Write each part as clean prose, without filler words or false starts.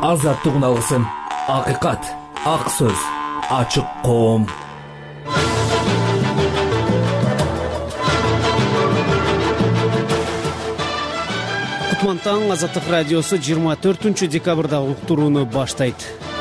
Азаттык алгысым, акыйкат, ак сөз, ачык коом. Кутмантаң Азаттык радиосу 24 декабрдагы уктурууну баштайт.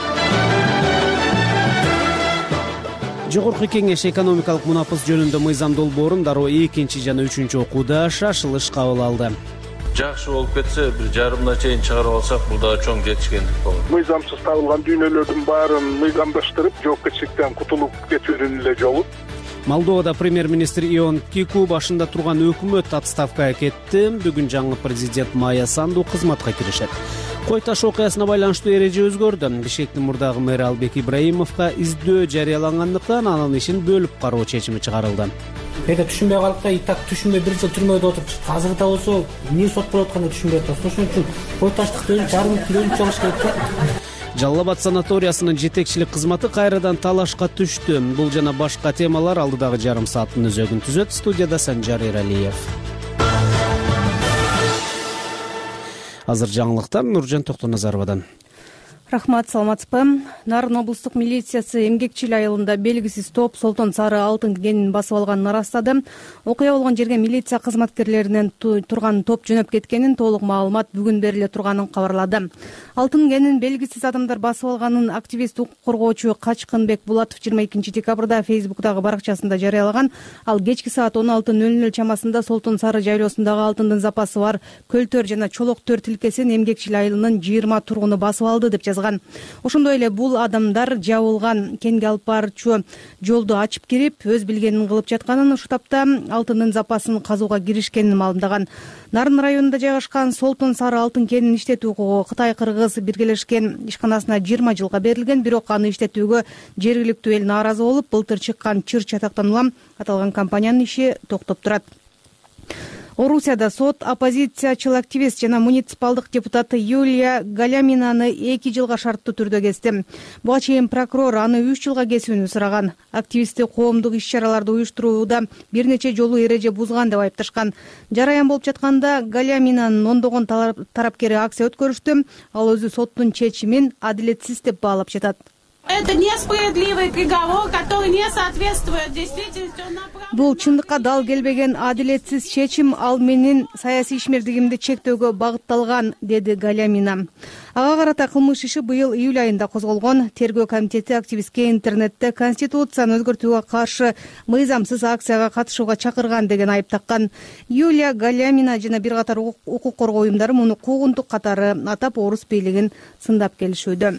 Жогорку Кеңеш экономикалык мунапыс жөнүндө мыйзам долбоорун дароо 2 жана 3 окууда шашылыш кабыл алды. Жакшы болуп кетсе, 1,5 чейин чыгарып алсак, бул да чоң жетишкендик болот. Мыйзамсыз табылган дүйнөлөрдүн баарын мыйзамдаштырып, жоопкерчиликтен кутулуп кетүүнүн эле жолу. Молдовада премьер-министр Ион Кику башында турган өкмөт отставкага кетти. Бүгүн жаңы президент Майя Санду кызматка киришет. Кой таш окуясына байланыштуу эреже өзгөрдү. Бишкектин мурдагы мэри Албек Ибраимовго издөө жарыялангандыктан анын ишин бөлүп кароо чечими чыгарылды. Эде түшүнбөй калып да, итак түшүнбөй 1 жыл түрмөдө отуруп, азыр да болсо эмне сот болуп атканын түшүнбөй атат. Ошон үчүн кой таштыкты жарым килөлүк чыгыш керек да. Жалал Абад санаториясынын жетекчилик кызматы кайрадан талашка түштү. Бул жана башка темалар алдыдагы жарым сааттын өзөгүн түзөт. Студияда Санжар Эралиев. Азыр жаңылыктар Нуржан Токтоназаровадан. Рахмат, саламатсызбы. Нарын облустук милициясы Эмгекчил айылында белгисиз топ Солтон сары алтын кенин басып алганын ырастады. Окуя болгон жерге милиция кызматкерлеринен турган топ жөнөп кеткенин, толук маалымат бүгүн бериле турганын кабарлады. Алтын кенин белгисиз адамдар басып алганын активист укук коргоочу Качкынбек Булатов 22 декабрда Фейсбуктагы баракчасында жарыялаган. Ал кечки саат 16:00 чамасында Солтон сары жайлоосундагы алтындын запасы бар көлтөр жана чолок төр тилкесин Эмгекчил айылынын 20 тургуну басып алды деп жазган. Ошондой эле бул адамдар жабылган кенге алып барчу жолду ачып кирип, өз билгенин кылып жатканын, ушул тапта алтындын запасын казууга киришкенин маалымдаган. Нарын районунда жайгашкан Солтон сары алтын кенин иштетүү укугу Кытай-Кыргыз биргелешкен ишканасына 20 жылга берилген, бирок аны иштетүүгө жергиликтүү эл нааразы болуп, былтыр чыккан чыр чатактан улам аталган компаниянын иши токтоп турат. Орусияда сот оппозициячыл активист жана муниципалдык депутаты Юлия Галяминаны 2 жылга шарттуу түрдө кести. Буга чейин прокурор аны 3 жылга кесүүнү сураган. Активистти коомдук иш-чараларды уюштурууда бир нече жолу эреже бузган деп айыпташкан. Жараян болуп жатканда Галяминанын ондогон тарапкери акция өткөрүштү. Ал өзү соттун чечимин адилетсиз деп баалап жатат. Это несправедливый приговор, который не соответствует действительности. Бул чындыкка дал келбеген адилетсиз чечим, ал менин саясий ишмердигимди чектөөгө багытталган, деди Галямина. Ага карата кылмыш иши быйыл июль айында козголгон. Тергөө комитети активистке интернетте конституцияны өзгөртүүгө каршы мыйзамсыз акцияга катышууга чакырган деген айып таккан. Юлия Галямина жана бир катар укук коргоо уюмдары муну куугунтук катары атап, орус бийлигин сындап келишүүдө.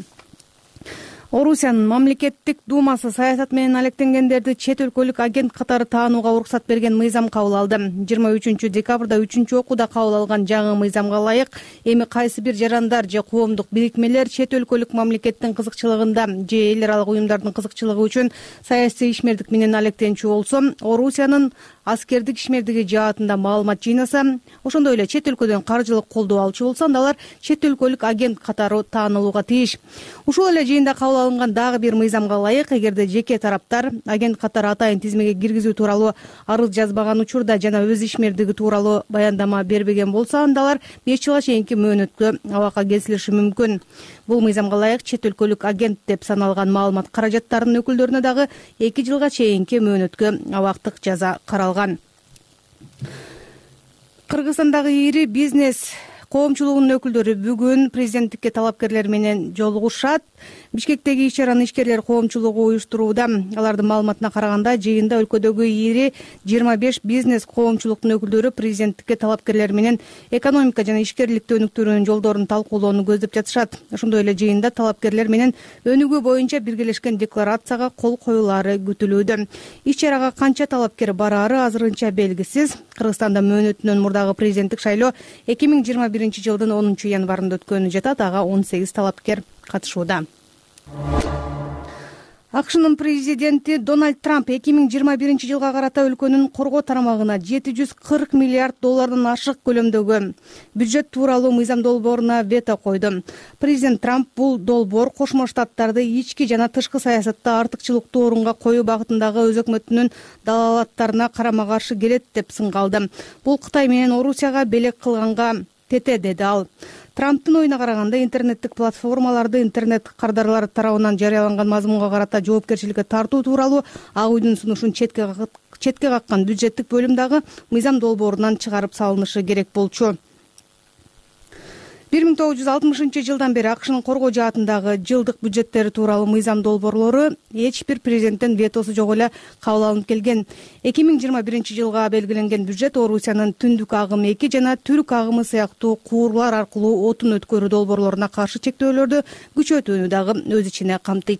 Орусиянын мамлекеттик думасы саясат менен алектенгендерди чет өлкөлүк агент катары таанууга уруксат берген мыйзам кабыл алды. 23 декабрда 3 окууда кабыл алган жаңы мыйзамга ылайык, эми кайсы бир жарандар же коомдук бирикмелер чет өлкөлүк мамлекеттин кызыкчылыгында же эл аралык уюмдардын кызыкчылыгы үчүн саясий ишмердик менен алектенчү болсо, Орусиянын аскердик ишмердиги жаатында маалымат жыйнаса, ошондой эле чет өлкөдөн каржылык колдоо алчу болсо, алар чет өлкөлүк агент катары таанылууга тийиш. Ушул эле жыйында кабыл алынган дагы бир мыйзамга ылайык, эгерде жеке тараптар агент катары атайын тизмеге киргизүү тууралуу арыз жазбаган учурда жана өз ишмердиги тууралуу баяндама бербеген болсо, анда алар 5 жылга чейинки мөөнөткө абакка кесилиши мүмкүн. Бул мыйзамга ылайык чет өлкөлүк агент деп саналган маалымат каражаттарынын өкүлдөрүнө дагы 2 жылга чейинки мөөнөткө абактык жаза каралган. Кыргызстандагы ири бизнес коомчулугунун өкүлдөрү бүгүн президенттикке талапкерлер менен жолугушат. Бишкектеги иш-чараны ишкерлер коомчулугу уюштурууда. Алардын маалыматына караганда, жыйында өлкөдөгү ири 25 бизнес коомчулуктун өкүлдөрү президенттикке талапкерлер менен экономика жана ишкерликти өнүктүрүүнүн жолдорун талкуулоону көздөп жатышат. Ошондой эле жыйында талапкерлер менен өнүгүү боюнча биргелешкен декларацияга кол коюлаары күтүлүүдө. Иш-чарага канча талапкер бараары азырынча белгисиз. Кыргызстанда мөөнөтүнөн мурдагы президенттик шайлоо 2021 жылдын 10 январында өткөнү жатат. Ага 18 талапкер катышууда. АКШнын президенти Дональд Трамп 2021 жылга карата өлкөнүн коргоо тарамагына 740 миллиард доллардан ашык көлөмдөгү бюджет тууралуу мыйзам долбооруна вето койду. Президент Трамп бул долбоор Кошмо Штаттарды ички жана тышкы саясатта артыкчылыктуу орунга коюу багытындагы өз өкмөтүнүн далалаттарына карама каршы келет деп сынга алды. Бул Кытай менен Орусияга белек кылганга тете, деди ал. Трамптын оюна караганда интернеттик платформаларды интернет кардарлар тарабынан жарыяланган мазмунга карата жоопкерчиликке тартуу тууралуу Ак үйдүн сунушун четке каккан бюджеттик бөлүм дагы мыйзам долбоорунан чыгарып салынышы керек болчу. 1960 жылдан бери АКШнын коргоо жаатындагы жылдык бюджеттери тууралуу мыйзам долбоорлору эч бир президенттин ветосу жок эле кабыл алынып келген. 2021 жылга белгиленген бюджет Орусиянын түндүк агымы 2 жана түрк агымы сыяктуу куурлар аркылуу отун өткөрүү долбоорлоруна каршы чектөөлөрдү күчөтүүнү дагы өз ичине камтыйт.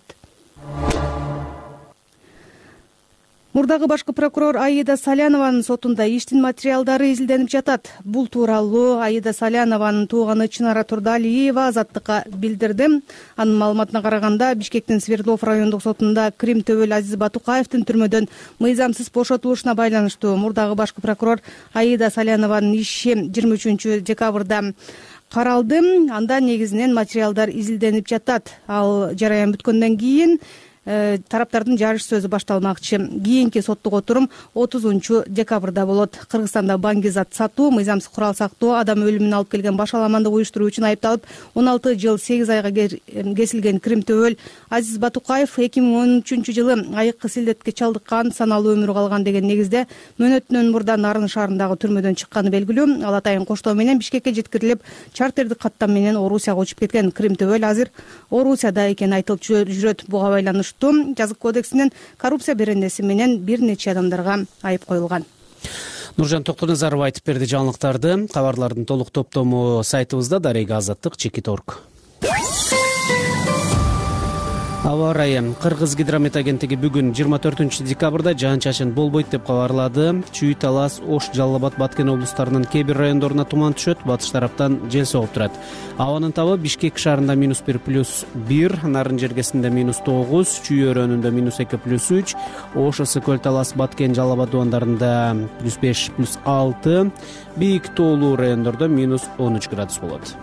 Мурдагы башкы прокурор Аида Салянованын сотунда иштин материалдары изилденип жатат. Бул тууралуу Аида Салянованын тууганы Чынара Турдалиева Азаттыкка билдирди. Анын маалыматына караганда, Бишкектин Свердлов райондук сотунда Крим Төбөл Азиз Батукаевдин түрмөдөн мыйзамсыз бошотулушуна байланыштуу мурдагы башкы прокурор Аида Салянованын иши 23 декабрда каралды. Анда негизинен материалдар изилденип жатат. Ал жараян бүткөндөн кийин тараптардын жарыш сөзү башталмакчы. Кийинки соттук отурум 30 декабрда болот. Кыргызстанда баңги-зат сатуу, мыйзамсыз курал сактоо, адам өлүмүнө алып келген башаламандык уюштуруу үчүн айыпталып 16 жыл 8 айга кесилген Крим Төбөл Азиз Батукаев 2013 жылы айыккы силдетке чалдыккан, саналуу өмүрү калган деген негизде мөөнөтүнөн мурда Нарын шаарындагы түрмөдөн чыкканы белгилүү. Ал атайын коштоо менен Бишкекке жеткирилип, чартердик каттам менен Орусияга учуп кеткен. Крим Төбөл азыр Орусияда экени айтылып жүрөт. Буга байланыштуу жазык кодексинен коррупция беренеси менен бир нече адамдарга айып коюлган. Нуржан Токтоназаров айтып берди жаңылыктарды. Кабарлардын толук топтому сайтыбызда Дарега Азаттык /.org. Аба ырайы. Кыргыз гидромет агенттиги бүгүн 24 декабрда жаан-чачын болбойт деп кабарлады. Чүй, Талас, Ош, Жалал Абад, Баткен облустарынын кээ бир райондоруна туман түшөт, батыш тараптан жел согуп турат. Абанын табы Бишкек шаарында -1+1, Нарын жергесинде -9, Чүй өрөөнүндө -2+3, Ош, Ысыкөл, Талас, Баткен, Жалал Абад дубандарында +5+6, бийик тоолуу райондордо -13 градус болот.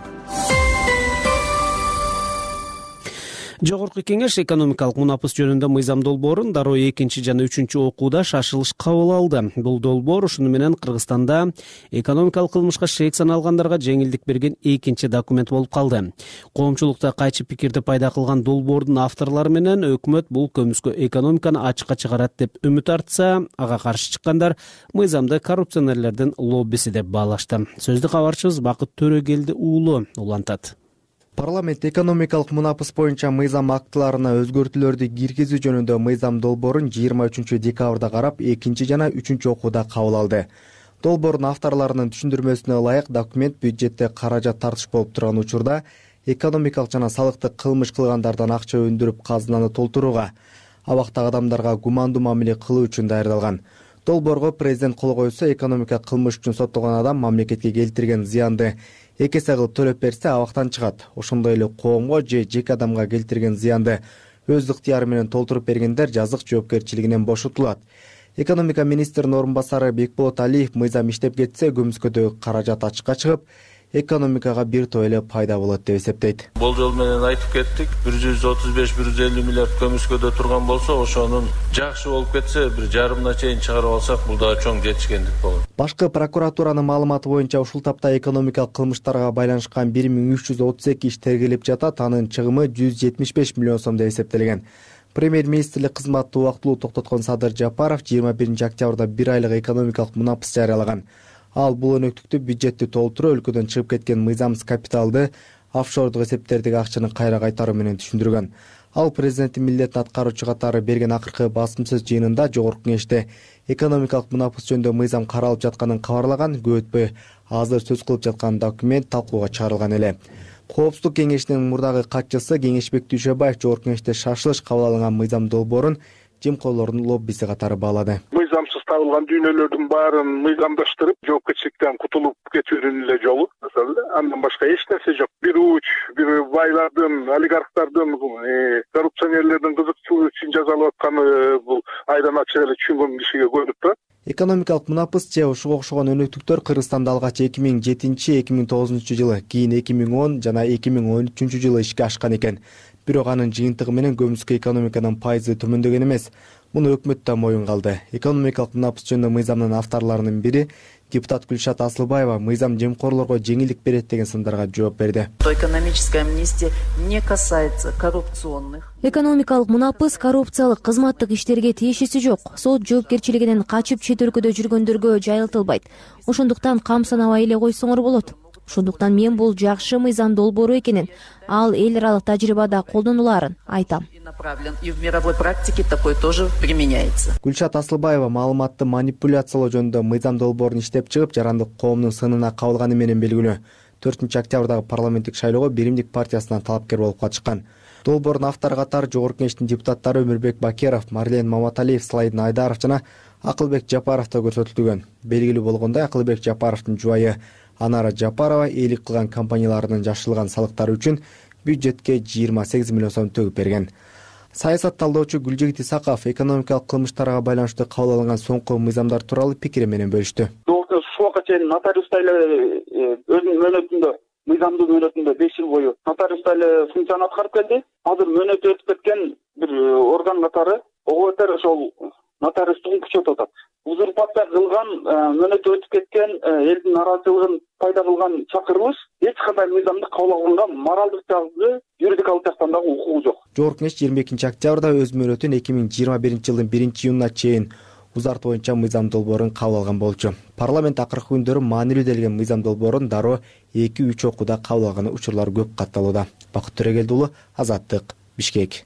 Жогорку кеңеш экономикалык мунапыс жөнүндө мыйзам долбоорун дароо 2 жана 3 окууда шашылыш кабыл алды. Бул долбоор ушуну менен Кыргызстанда экономикалык кылмышка шек саналгандарга жеңилдик берген 2 документ болуп калды. Коомчулукта кайчы пикирди пайда кылган долбоордун авторлору менен өкмөт бул көмүскө экономиканы ачыкка чыгарат деп үмүт артса, ага каршы чыккандар мыйзамды коррупционерлердин лоббиси деп баалашты. Сөздү кабарчыбыз Бакыт Төрөгелди уулу улантат. Парламент экономикалык мунапыс боюнча мыйзам актыларына өзгөртүүлөрдү киргизүү жөнүндө мыйзам долбоорун 23 декабрда карап 2 жана 3 окууда кабыл алды. Долбоордун авторлорунун түшүндүрмөсүнө ылайык документ бюджетте каражат тартыш болуп турган учурда экономикалык жана салыктык кылмыш кылгандардан акча өндүрүп казынаны толтурууга, абактагы адамдарга гумандуу мамиле кылуу үчүн даярдалган. Долбоорго президент кол койсо экономика кылмыш үчүн соттолгон адам мамлекетке келтирген зыянды эки эсе кылып төлөп берсе абактан чыгат. Ошондой эле коомго же жеке адамга келтирген зыянды өз ыктыяры менен толтуруп бергендер жазык жоопкерчилигинен бошотулат. Экономика министринин орун басары Бекболот Алиев мыйзам иштеп кетсе көмүскөдөгү каражат ачыкка чыгып, экономикага бир топ эле пайда болот деп эсептейт. Болжол менен айтып кеттик, 135-150 миллиард көмүскөдө турган болсо, ошонун жакшы болуп кетсе, 1,5 чейин чыгарып алсак, бул да чоң жетишкендик болот. Башкы прокуратуранын маалыматы боюнча ушул тапта экономикалык кылмыштарга байланышкан 1332 иш тергелип жатат, анын чыгымы 175 миллион сом деп эсептелген. Премьер-министрлик кызматты убактылуу токтоткон Садыр Жапаров 21 октябрда 1 айлык экономикалык мунапыс жарыялаган. Ал бул өнөктүктү бюджетти толтуруу, өлкөдөн чыгып кеткен мыйзамсыз капиталды, офшордук эсептердеги акчаны кайра кайтаруу менен түшүндүргөн. Ал президенттин милдетин аткаруучу катары берген акыркы басымсыз жыйынында Жогорку кеңеште экономикалык мунапыс жөнүндө мыйзам каралып жатканын кабарлаган. Көп өтпөй азыр сөз кылып жаткан документ талкууга чыгарылган эле. Коопсуздук кеңешинин мурдагы катчысы Кеңешбек Дүйшөбаев Жогорку кеңеште шашылыш кабыл алынган мыйзам долбоорун жемкорлордун лоббиси катары баалады. Мыйзамсыз табылган дүйнөлөрдүн баарын мыйзамдаштырып, жоопкерчиликтен кутулуп кетүүнүн эле жолу. Андан башка эч нерсе жок. Бир уч, бир байлардын, олигархтардын, коррупционерлердин кызыкчылыгы үчүн жазалап атканы бул айдан ачык эле түшүнгөн кишиге көрүнүп турат. Экономикалык мунапыс же ушуга окшогон өнөктүктөр Кыргызстанда алгач 2007-2009 жылы, кийин 2010 жана 2013 жылы ишке ашкан экен. Бирок анын жыйынтыгы менен көмүскө экономиканын пайызы төмөндөгөн эмес. Муну өкмөт да моюнга алды. Экономикалык мунапыс жөнүндө мыйзамдын авторлорунун бири Депутат Гүлшат Асылбаева мыйзам жемкорлорго жеңилдик берет деген сындарга жооп берди. Экономическая амнистия не касается коррупционных. Экономикалык мунапыс коррупциялык кызматтык иштерге тиешеси жок. Сот жоопкерчилигинен качып чет өлкөдө жүргөндөргө жайылтылбайт. Ошондуктан кам санабай эле койсоңор болот. Ошондуктан мен бул жакшы мыйзам долбоору экенин, ал эл аралык тажрыйбада колдонулаарын айтам. И в мировой практике такой тоже применяется. Гүлшат Асылбаева маалыматты манипуляциялоо жөнүндө мыйзам долбоорун иштеп чыгып, жарандык коомдун сынына кабылганы менен белгилүү. 4-октябрдагы парламенттик шайлоого Биримдик партиясынан талапкер болуп катышкан. Долбоордун автору катары Жогорку Кеңештин депутаттары Өмүрбек Бакеров, Марлен Маматалиев, Слайдин Айдаров жана Акылбек Жапаров да көрсөтүлгөн. Белгилүү болгондой, Акылбек Жапаровдун жубайы Анара Жапарова эйлик кылган компанияларынын жашырылган салыктары үчүн бюджетке 28 миллион сом төгүп берген. Саясат талдоочу Гүлжегит Исаков экономикалык кылмыштарга байланыштуу кабыл алынган соңку мыйзамдар тууралуу пикири менен бөлүштү. Ушуга чейин нотариустар эле өзүнүн мөөнөтүндө, мыйзамдуу мөөнөтүндө 5 жыл бою нотариустар эле функцияны аткарып келди. Азыр мөөнөтү өтүп кеткен бир орган катары ОГТ ошол нотариустугун күчөтүп атат. Узурпация кылган, мөөнөтү өтүп кеткен, элдин нараазычылыгын пайда кылган чакырылыш эч кандай мыйзамды кабыл алганга моралдык жагы, юридикалык жактан дагы укугу жок. Жогорку Кеңеш 22-октябрда өз мөөнөтүн 2021 жылдын 1-июнуна чейин узартуу боюнча мыйзам долбоорун кабыл алган болчу. Парламент акыркы күндөрү маанилүү делген мыйзам долбоорун дароо 2-3 окууда кабыл алган учурлар көп катталууда. Бакыт Төрөгелди уулу, Азаттык, Бишкек.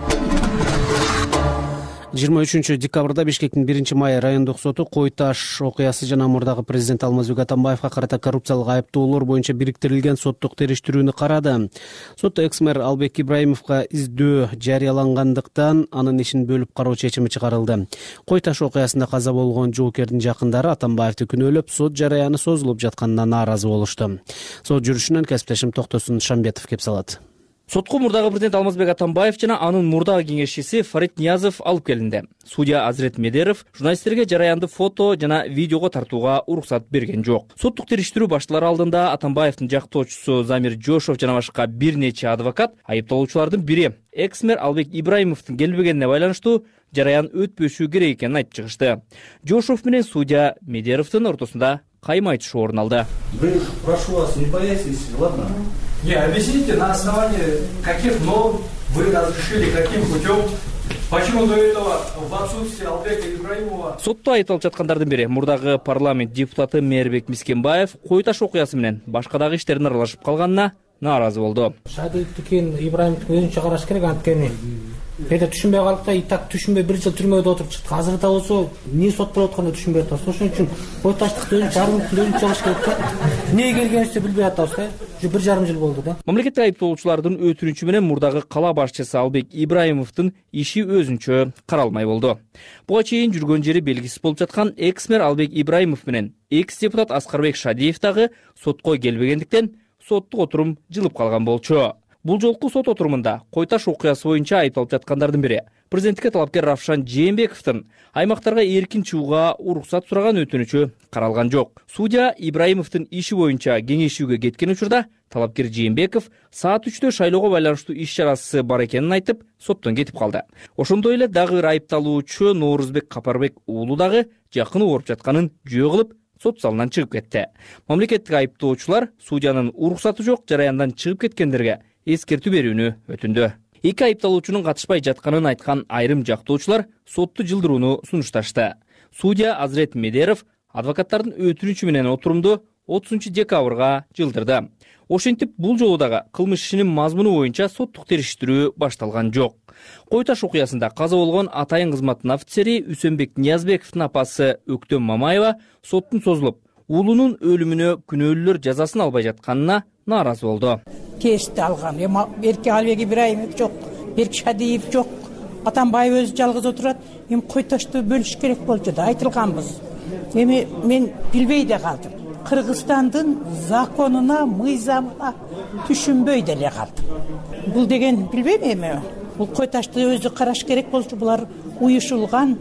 23 декабрда Бишкектин 1-май райондук соту Кой Таш окуясы жана мурдагы президент Алмазбек Атамбаевга карата коррупциялык айыптоолор боюнча бириктирилген соттук териштирүүнү карады. Сот экс-мэр Албек Ибраимовго издөө жарыялангандыктан анын ишин бөлүп кароо чечими чыгарылды. Кой Таш окуясында каза болгон жоокердин жакындары Атамбаевди күнөөлөп, сот жарыяны созулуп жатканына нааразы болушту. Сот жүрүшүнөн кесиптешим Токтосун Шамбетов кеп салат. Сотко мурдагы президент Алмазбек Атамбаев жана анын мурдагы кеңешчиси Фарид Ниязов алып келинди. Судья Азрет Медеров журналисттерге жараянды фото жана видеого тартууга уруксат берген жок. Соттук териштирүү башталары алдында Атамбаевдин жактоочусу Замир Жошов жана башка бир нече адвокат айыпталуучулардын бири экс-мэр Албек Ибраимовдун келбегенине байланыштуу жараян өтпөшү керек экенин айтып чыгышты. Жошов менен судья Медеровдун ортосунда кайма айтышуу орун алды. Прошу вас, не бояйтесь, ладно? Не, объясните, на основании каких норм вы разрешили, каким путем, почему до этого в отсутствие Албека Ибраимова... Сотто айтылып жаткандардын бири мурдагы парламент депутаты Мээрбек Мискенбаев Кой Таш окуясы менен башка дагы иштердин аралашып калганына нааразы болду. Шадиевдикин Ибраимовдун өзүнчө караш керек, анткени эде түшүнбөй калып да, и так түшүнбөй 1 жыл түрмөдө отуруп чыкты. Азыр да болсо эмне сот болуп атканын түшүнбөй атабыз. Ошон үчүн Кой Таштыкты өзүнчө чыгыш керек да. Эмне келгенибизди билбей атабыз да. 1,5 жыл болду да. Мамлекеттик айыптоочулардын өтүнүчү менен мурдагы кала башчысы Албек Ибраимовдун иши өзүнчө каралмай болду. Буга чейин жүргөн жери белгисиз болуп жаткан экс-мэр Албек Ибраимов менен экс-депутат Аскарбек Шадиев дагы сотко келбегендиктен соттук отурум жылып калган болчу. Бул жолку сот отурумунда Кой Таш окуясы боюнча айыпталып жаткандардын бири президенттикке талапкер Равшан Жээнбековдун аймактарга эркин чыгууга уруксат сураган өтүнүчү каралган жок. Судья Ибраимовдун иши боюнча кеңешүүгө кеткен учурда талапкер Жээнбеков саат 3-тө шайлоого байланыштуу иш чарасы бар экенин айтып, соттон кетип калды. Ошондой эле дагы бир айыпталуучу Ноорузбек Капарбек уулу дагы жакын ооруп жатканын жөө кылып, сот залынан чыгып кетти. Мамлекеттик айыптоочулар судьянын уруксаты жок жараяндан чыгып кеткендерге эскертүү берүүнү өтүндү. Эки айыпталуучунун катышпай жатканын айткан айрым жактоочулар сотту жылдырууну сунушташты. Судья Азрет Медеров адвокаттардын өтүнүчү менен отурумду 30 декабрга жылдырды. Ошентип бул жолу дагы кылмыш ишинин мазмуну боюнча соттук териштирүү башталган жок. Кой Таш окуясында каза болгон атайын кызматтын офицери Үсөнбек Ниязбековдун апасы Өктөм Мамаева соттун созулуп, уулунун өлүмүнө күнөөлүүлөр жазасын албай жатканына нааразы болду. Кешти алган. Берки Албек Ибраимов жок, Берки Шадиев жок. Атамбаев өзү жалгыз отурат. Кой Ташты бөлүш керек болчу да, айтылганбыз. Мен билбей де калдым. Кыргызстандын законуна, мыйзамына түшүнбөй деле калдым. Бул деген билбейм эми. Бул Кой Ташты өзү караш керек болчу. Булар уюшулган,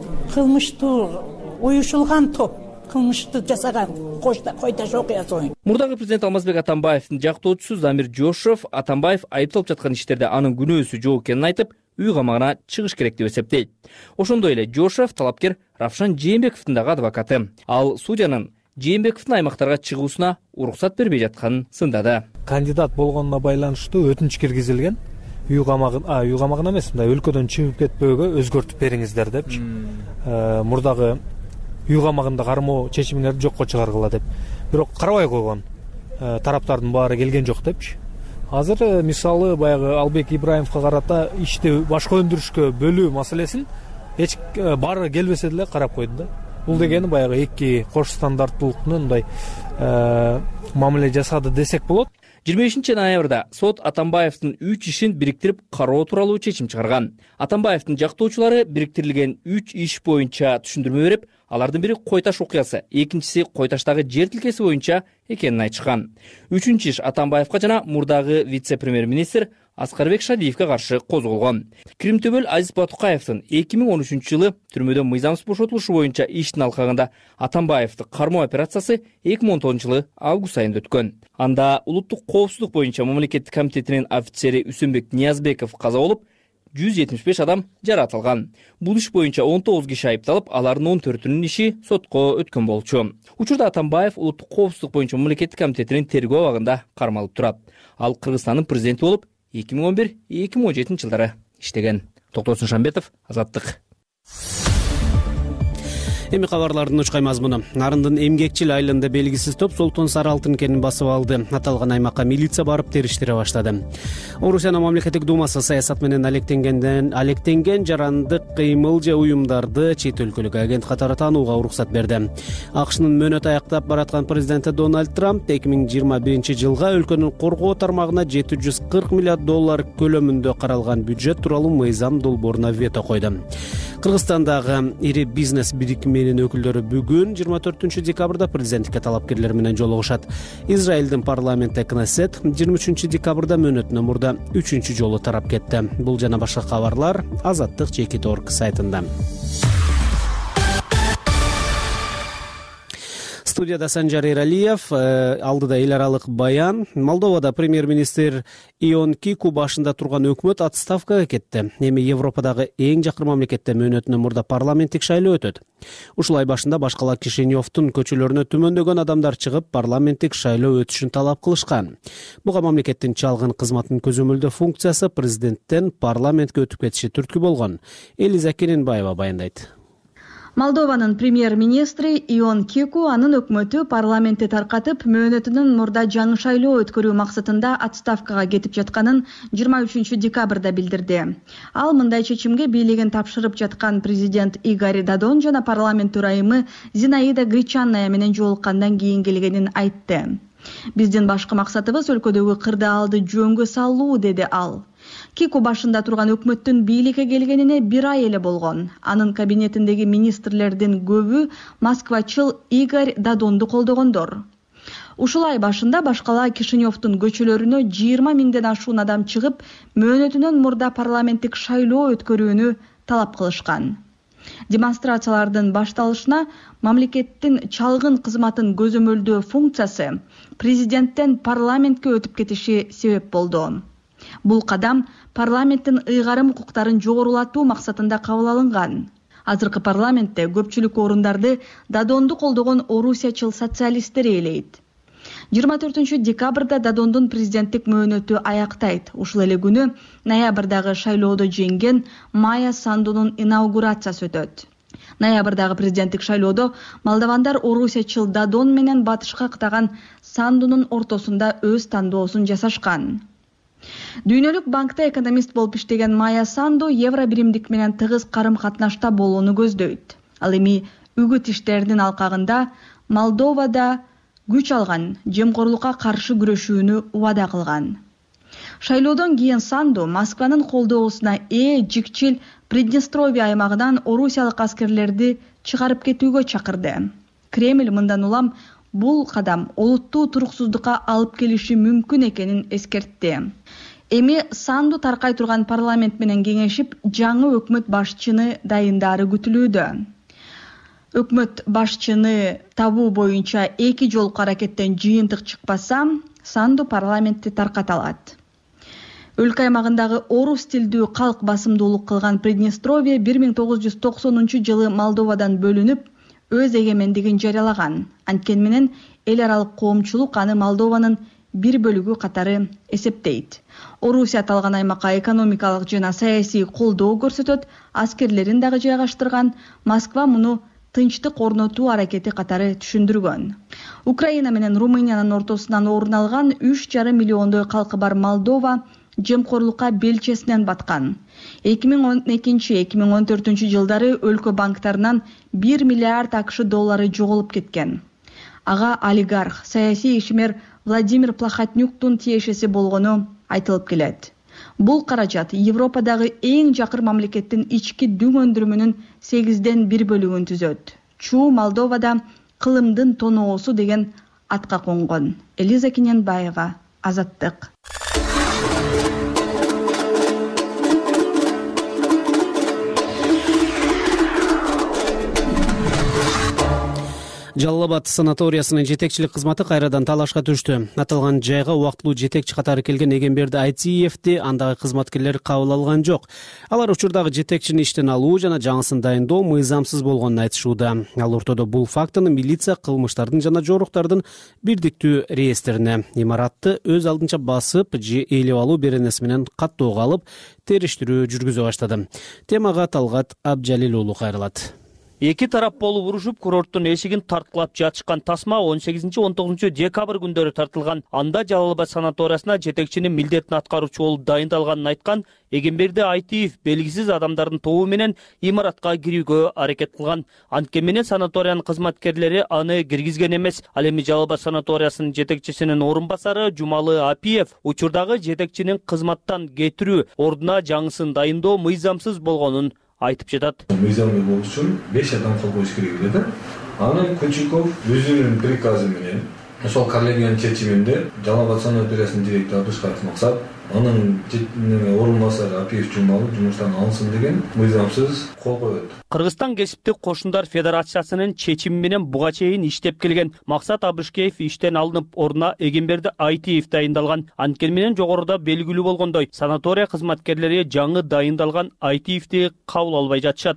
кылмыштуу, уюшулган топ. Кылмышты жасаган Кой Таш окуясы. Мурдагы президент Алмазбек Атамбаевдин жактоочусу Замир Жошов Атамбаев айыпталып жаткан иштерде анын күнөөсү жок экенин айтып, үй камагына чыгыш керек деп эсептейт. Ошондой эле Жошов талапкер Равшан Жээнбековдун дагы адвокаты. Ал судьянын Жээнбековдун аймактарга чыгуусуна уруксат бербей жатканын сындады. Кандидат болгонуна байланыштуу өтүнүч киргизилген. Үй камагына эмес, мындай өлкөдөн чыгып кетпөөгө өзгөртүп бериңиздер депчи. Мурдагы үй камагында кармоо чечимиңерди жокко чыгаргыла деп. Бирок карабай койгон тараптардын баары келген жок депчи. Азыр мисалы баягы Албек Ибраимовго карата ишти башка өндүрүшкө бөлүү маселесин эч баары келбесе деле карап койду да. Бул дегени баягы эки кош стандарттуулуктун мындай мамиле жасады десек болот. 25-ноябрда сот Атамбаевдин 3 ишин бириктирип кароо тууралуу чечим чыгарган. Атамбаевдин жактоочулары бириктирилген 3 иш боюнча түшүндүрмө берип, алардын бири Койташ окуясы, экинчиси Койташтагы жер тилкеси боюнча экенин айтышкан. Үчүнчү иш Атамбаевга жана мурдагы вице-премьер-министр Аскарбек Шадиевге каршы козголгон. Кримтөбөл Азиз Батукаевдин 2013-жылы түрмөдөн мыйзамсыз бошотулушу боюнча иштин алкагында Атамбаевди кармоо операциясы 2019-жылы август айында өткөн. Анда улуттук коопсуздук боюнча мамлекеттик комитетинин офицери Үсөнбек Ниязбеков каза болуп, 175 адам жаратылган. Бул иш боюнча 19 киши айыпталып, алардын 14-үнүн иши сотко өткөн болчу. Учурда Атамбаев улуттук коопсуздук боюнча мамлекеттик комитетинин тергөө абагында кармалып турат. Ал Кыргызстандын президенти болуп 2011-2017 жылдары иштеген. Токтосун Шамбетов, Азаттык. Эми кабарлардын учкай мазмуну. Нарындын эмгекчил айылында белгисиз топ Солтон Сары алтын кенин басып алды. Аталган аймакка милиция барып териштире баштады. Орусиянын мамлекеттик думасы саясат менен алектенген жарандык кыймыл же уюмдарды чет өлкөлүк агент катары таанууга уруксат берди. АКШнын мөөнөтү аяктап бараткан президенти Дональд Трамп 2021-жылга өлкөнүн коргоо тармагына $740 миллиард көлөмүндө каралган бюджет тууралуу мыйзам долбооруна вето койду. Кыргызстандагы ири бизнес бирикменин өкүлдөрү бүгүн 24 декабрда президенттикке талапкерлер менен жолугушат. Израилдин парламенти Кнессет 23 декабрда мөөнөтүнө мурда 3-чү жолу тарап кетти. Бул жана башка кабарлар Азаттык.org сайтында. Студияда Санжар Эралиев, алдыда эл аралык баян. Молдовада премьер-министр Ион Кику башында турган өкмөт отставкага кетти. Эми Европадагы эң жакын мамлекетте мөөнөтүнөн мурда парламенттик шайлоо өтөт. Ушул ай башында башкала Кишиневдун көчөлөрүнө түмөндөгөн адамдар чыгып, парламенттик шайлоо өтүшүн талап кылышкан. Буга мамлекеттин чалгын кызматынын көзөмөлдөө функциясы президенттен парламентке өтүп кетиши түрткү болгон. Элиза Керенбаева баяндайт. Молдованын премьер-министри Ион Кику анын өкмөтү парламентти таркатып, мөөнөтүнөн мурда жаңы шайлоо өткөрүү максатында отставкага кетип жатканын 23 декабрда билдирди. Ал мындай чечимге бийлигин тапшырып жаткан президент Игорь Дадон жана парламент төрайымы Зинаида Гречанная менен жолуккандан кийин келгенин айтты. Биздин башкы максатыбыз өлкөдөгү кырдаалды жөнгө салуу, деди ал. Кику башында турган өкмөттүн бийликке келгенине 1 ай эле болгон. Анын кабинетиндеги министрлердин көбү москвачыл Игорь Дадонду колдогондор. Ушул ай башында башкала Кишиневдун көчөлөрүнө 20 миңден ашуун адам чыгып, мөөнөтүнөн мурда парламенттик шайлоо өткөрүүнү талап кылышкан. Демонстрациялардын башталышына мамлекеттин чалгын кызматын көзөмөлдөө функциясы президенттен парламентке өтүп кетиши себеп болду. Бул кадам парламенттин ыйгарым укуктарын жогорулатуу максатында кабыл алынган. Азыркы парламентте көпчүлүк орундарды Дадонду колдогон орусиячыл социалисттер ээлейт. 24 декабрда Дадондун президенттик мөөнөтү аяктайт. Ушул эле күнү ноябрдагы шайлоодо жеңген Майя Сандунун инаугурациясы өтөт. Ноябрдагы президенттик шайлоодо молдовандар орусиячыл Дадон менен батышка кытаган Сандунун ортосунда өз тандоосун жасашкан. Дүйнөлүк банкта экономист болуп иштеген Майя Санду евро биримдик менен тыгыз карым-катнашта болууну көздөйт. Ал эми үгүт иштеринин алкагында Молдовада күч алган жемкорлукка каршы күрөшүүнү убада кылган. Шайлоодон кийин Санду Москванын колдоосуна жикчил Приднестровье аймагынан орусиялык аскерлерди чыгарып кетүүгө чакырды. Кремль мындан улам бул кадам олуттуу туруксуздукка алып келиши мүмкүн экенин эскертти. Эми Санду таркай турган парламент менен кеңешип, жаңы өкмөт башчыны дайындары күтүлүүдө. Өкмөт башчыны табуу боюнча 2 жолку аракеттен жыйынтык чыкпаса, Санду парламентти тарката алат. Өлкө аймагындагы орус тилдүү калк басымдуулук кылган Приднестровье 1990 жылы Молдовадан бөлүнүп, өз эгемендигин жарыялаган. Анткени менен эл аралык коомчулук аны Молдованын бир бөлүгү катары эсептейт. Орусия аталган аймакка экономикалык жана саясий колдоо көрсөтөт, аскерлерин дагы жайгаштырган. Москва муну тынчтык орнотуу аракети катары түшүндүргөн. Украина менен Румыниянын ортосунан орун алган 3,5 миллиондой калкы бар Молдова жемкорлукка белчесинен баткан. 2012-2014 жылдары өлкө банктарынан 1 миллиард АКШ доллары жоголуп кеткен. Ага олигарх, саясий ишмер Владимир Плохотнюктун тиешеси болгону айтылып келет. Бул каражат Европадагы эң жакыр мамлекеттин ички дүң өндүрүмүнүн 8ден 1 бөлүгүн түзөт. Чуу Молдовада кылымдын тоноосу деген атка конгон. Элиза Кененбаева, Азаттык. Жалал Абад санаториясынын жетекчилик кызматы кайрадан талашка түштү. Аталган жайга убактылуу жетекчи катары келген Эгемберди Айтиевди андагы кызматкерлер кабыл алган жок. Алар учурдагы жетекчини иштен алуу жана жаңысын дайындоо мыйзамсыз болгонун айтышууда. Ал ортодо бул фактыны милиция кылмыштардын жана жоруктардын бирдиктүү реестрине имаратты өз алдынча басып же ээлеп алуу беренеси менен каттоого алып териштирүү жүргүзө баштады. Темага Талгат Абжалил уулу кайрылат. Эки тарап болуп урушуп, курорттун эшигин тарткылап жатышкан тасма 18-19 декабрь күндөрү тартылган. Анда Жалал Абад санаториясына жетекчинин милдетин аткаруучу болуп дайындалганын айткан Эгемберди Айтиев белгисиз адамдардын тобу менен имаратка кирүүгө аракет кылган. Анткени менен санаториянын кызматкерлери аны киргизген эмес. Ал эми Жалал Абад санаториясынын жетекчисинин орун басары Жумалы Апиев учурдагы жетекчинин кызматтан кетирүү ордуна жаңысын дайындоо мыйзамсыз болгонун айтып жатат. Мыйзамдуу болуш үчүн 5 адам кол коюш керек эле. Анан Кучуков өзүнүн приказы менен ошол коллегиянын чечиминде Жалал Абад санаториясынын директору Абдышкаров Максат анын орун басары Апиев Жумалы жумуштан алынсын деген мыйзамсыз кол коет. Кыргызстан кесиптик кошундар федерациясынын чечими менен буга чейин иштеп келген Максат Абышкеев иштен алынып, ордуна Эгемберди Айтиев дайындалган. Анткени менен жогоруда белгилүү болгондой, санатория кызматкерлери жаңы дайындалган Айтиевди кабыл албай жатышат.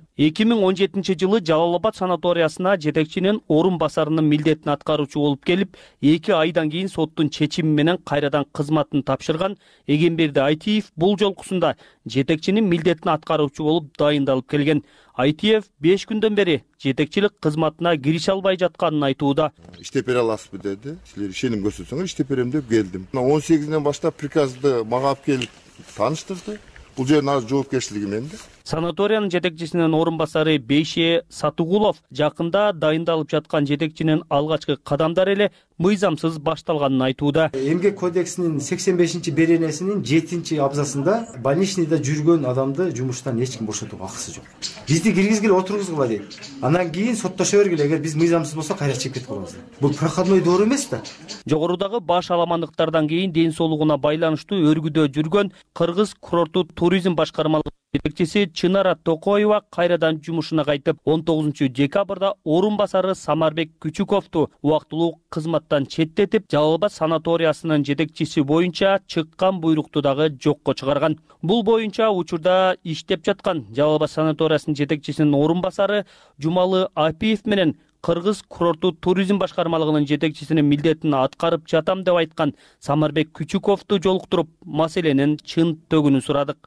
2017 жылы Жалал Абад санаториясына жетекчинин орун басарынын милдетин аткаруучу болуп келип, 2 айдан кийин соттун чечими менен кайрадан кызматын тапшырган Эгемберди Айтиев бул жолкусунда жетекчинин милдетин аткаруучу болуп дайындалып келген. Айтиев 5 күндөн бери жетекчилик кызматына кирише албай жатканын айтууда. Иштеп бере аласызбы деди. Силер ишеним көрсөтсөңөр иштеп берем деп келдим. 18-ден баштап приказды мага алып келип тааныштырды. Бул жердин азыр жоопкерчилиги менде. Санаториянын жетекчисинин орун басары Бейше Сатугулов жакында дайындалып жаткан жетекчинин алгачкы кадамдары эле мыйзамсыз башталганын айтууда. Эмгек кодексинин 85 беренесинин 7-абзацында больничныйда жүргөн адамды жумуштан эч ким бошотууга акысы жок. Бизди киргизгиле отургузгула дейт. Анан кийин соттошо бергиле, эгер биз мыйзамсыз болсо кайра чыгып кетип калабыз. Бул проходной двор эмес да. Жогорудагы баш аламандыктардан кийин ден соолугуна байланыштуу өргүдө жүргөн Кыргыз курортту туризм башкармалыгынын жетекчиси Чынара Токоева кайрадан жумушуна кайтып, 19 декабрда орун басары Самарбек Күчүковду убактылуу кызматтан четтетип, Жалал Абад санаториясынын жетекчиси боюнча чыккан буйрукту дагы жокко чыгарган. Бул боюнча учурда иштеп жаткан Жалал Абад санаториясынын жетекчисинин орун басары Жумалы Апиев менен Кыргыз курортту туризм башкармалыгынын жетекчисинин милдетин аткарып жатам деп айткан Самарбек Күчүковду жолуктуруп, маселенин чын төгүнүн сурадык.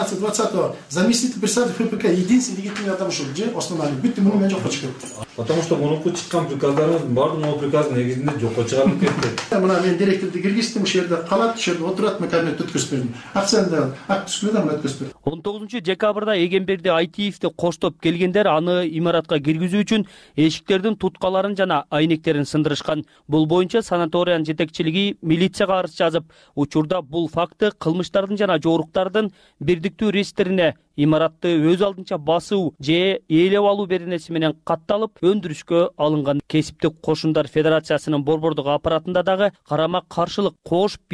12-20 заместитель председателя ФПК единственный легитимный адам ушул же основной бүттү муну мен жокко чыгып. Потому что мунуку чыккан приказдарыбыз бардык могу приказ негизинде жокко чыгарылып кетти. Мына мен директорду киргиздим, ушул жерде калат, ушул жерде отурат, мен кабинетте өткөзүп бердим. Акцияда акт түшкөндө мына өткөзүп бердим. 19 декабрда Эгемберди Айтиевди коштоп келгендер аны имаратка киргизүү үчүн эшиктердин туткаларын жана айнектерин сындырышкан. Бул боюнча санаториянын жетекчилиги милицияга арыз жазып, учурда бул факты кылмыштардын жана жоруктардын бирдиктүү реестрине имаратты өз алдынча басуу же ээлеп алуу беренеси менен катталып өндүрүшкө алынган. Кесиптик кошундар федерациясынын борбордук аппаратында дагы карама каршылык кош бийлик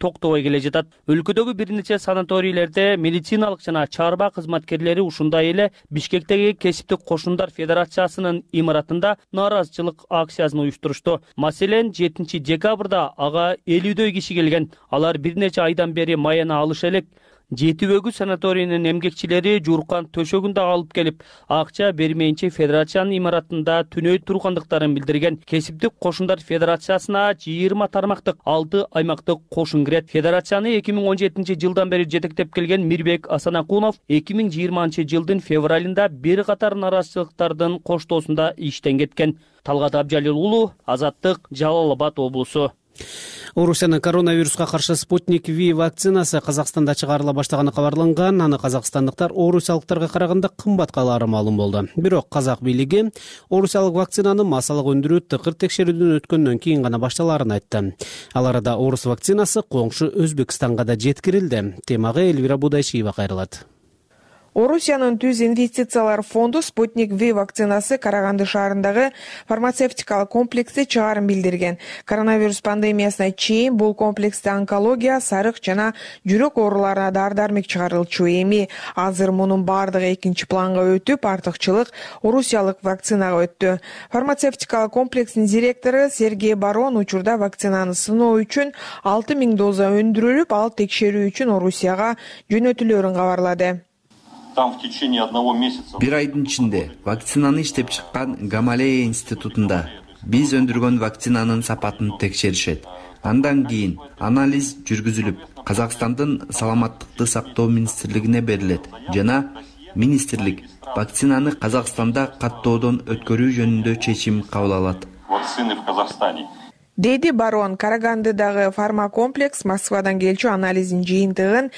токтобой келе жатат. Өлкөдөгү бир нече санаторийлерде медициналык жана чарба кызматкерлери ушундай эле Бишкектеги Кесиптик кошундар федерациясынын имаратында нааразычылык акциясын уюштурушту. Маселен 7 декабрда ага 50дөй киши келген. Алар бир нече айдан бери маяна алыша элек. Жетибөгү санаторийинин эмгекчилери жууркан төшөгүн да алып келип, акча бермейинче федерациянын имаратында түнөй тургандыктарын билдирген. Кесиптик кошундар федерациясына 20 тармактык 6 аймактык кошун кирет. Федерацияны 2017 жылдан бери жетектеп келген Мирбек Асанакунов 2020 жылдын февралында бир катар нааразычылыктардын коштоосунда иштен кеткен. Талгат Абжалил уулу, Азаттык, Жалал Абад облусу. Орусиянын коронавируска каршы Спутник V вакцинасы Казакстанда чыгарыла баштаганы кабарланган. Аны казакстандыктар орусиялыктарга караганда кымбатка алары маалым болду. Бирок казак бийлиги орусиялык вакцинаны массалык өндүрүү тыкыр текшерүүдөн өткөндөн кийин гана башталарын айтты. Ал арада орус вакцинасы коңшу Өзбекстанга да жеткирилди. Темага Элвира Будайшиева кайрылат. Орусиянын түз инвестициялар фонду Спутник V вакцинасы Караганды шаарындагы фармацевтикалык комплексте чыгарым билдирген. Коронавирус пандемиясына чейин бул комплексте онкология, сарык жана жүрөк ооруларына дары-дармек чыгарылчу. Эми азыр мунун бардыгы экинчи планга өтүп, артыкчылык орусиялык вакцинага өттү. Фармацевтикалык комплекстин директору Сергей Барон учурда вакцинаны сыноо үчүн 6000 доза өндүрүлүп, ал текшерүү үчүн Орусияга жөнөтүлөрүн кабарлады. Там в течение 1 месяца. Бир айдын ичинде вакцинаны иштеп чыккан Гамалея институтунда биз өндүргөн вакцинанын сапатын текшеришет. Андан кийин анализ жүргүзүлүп, Казакстандын саламаттыкты сактоо министрлигине берилет жана министрлик вакцинаны Казакстанда каттоодон өткөрүү жөнүндө чечим кабыл алат. Вакцины в Казахстане. Деди Барон, Карагандыдагы фармакомплекс Москвадан келчү анализдин жыйынтыгын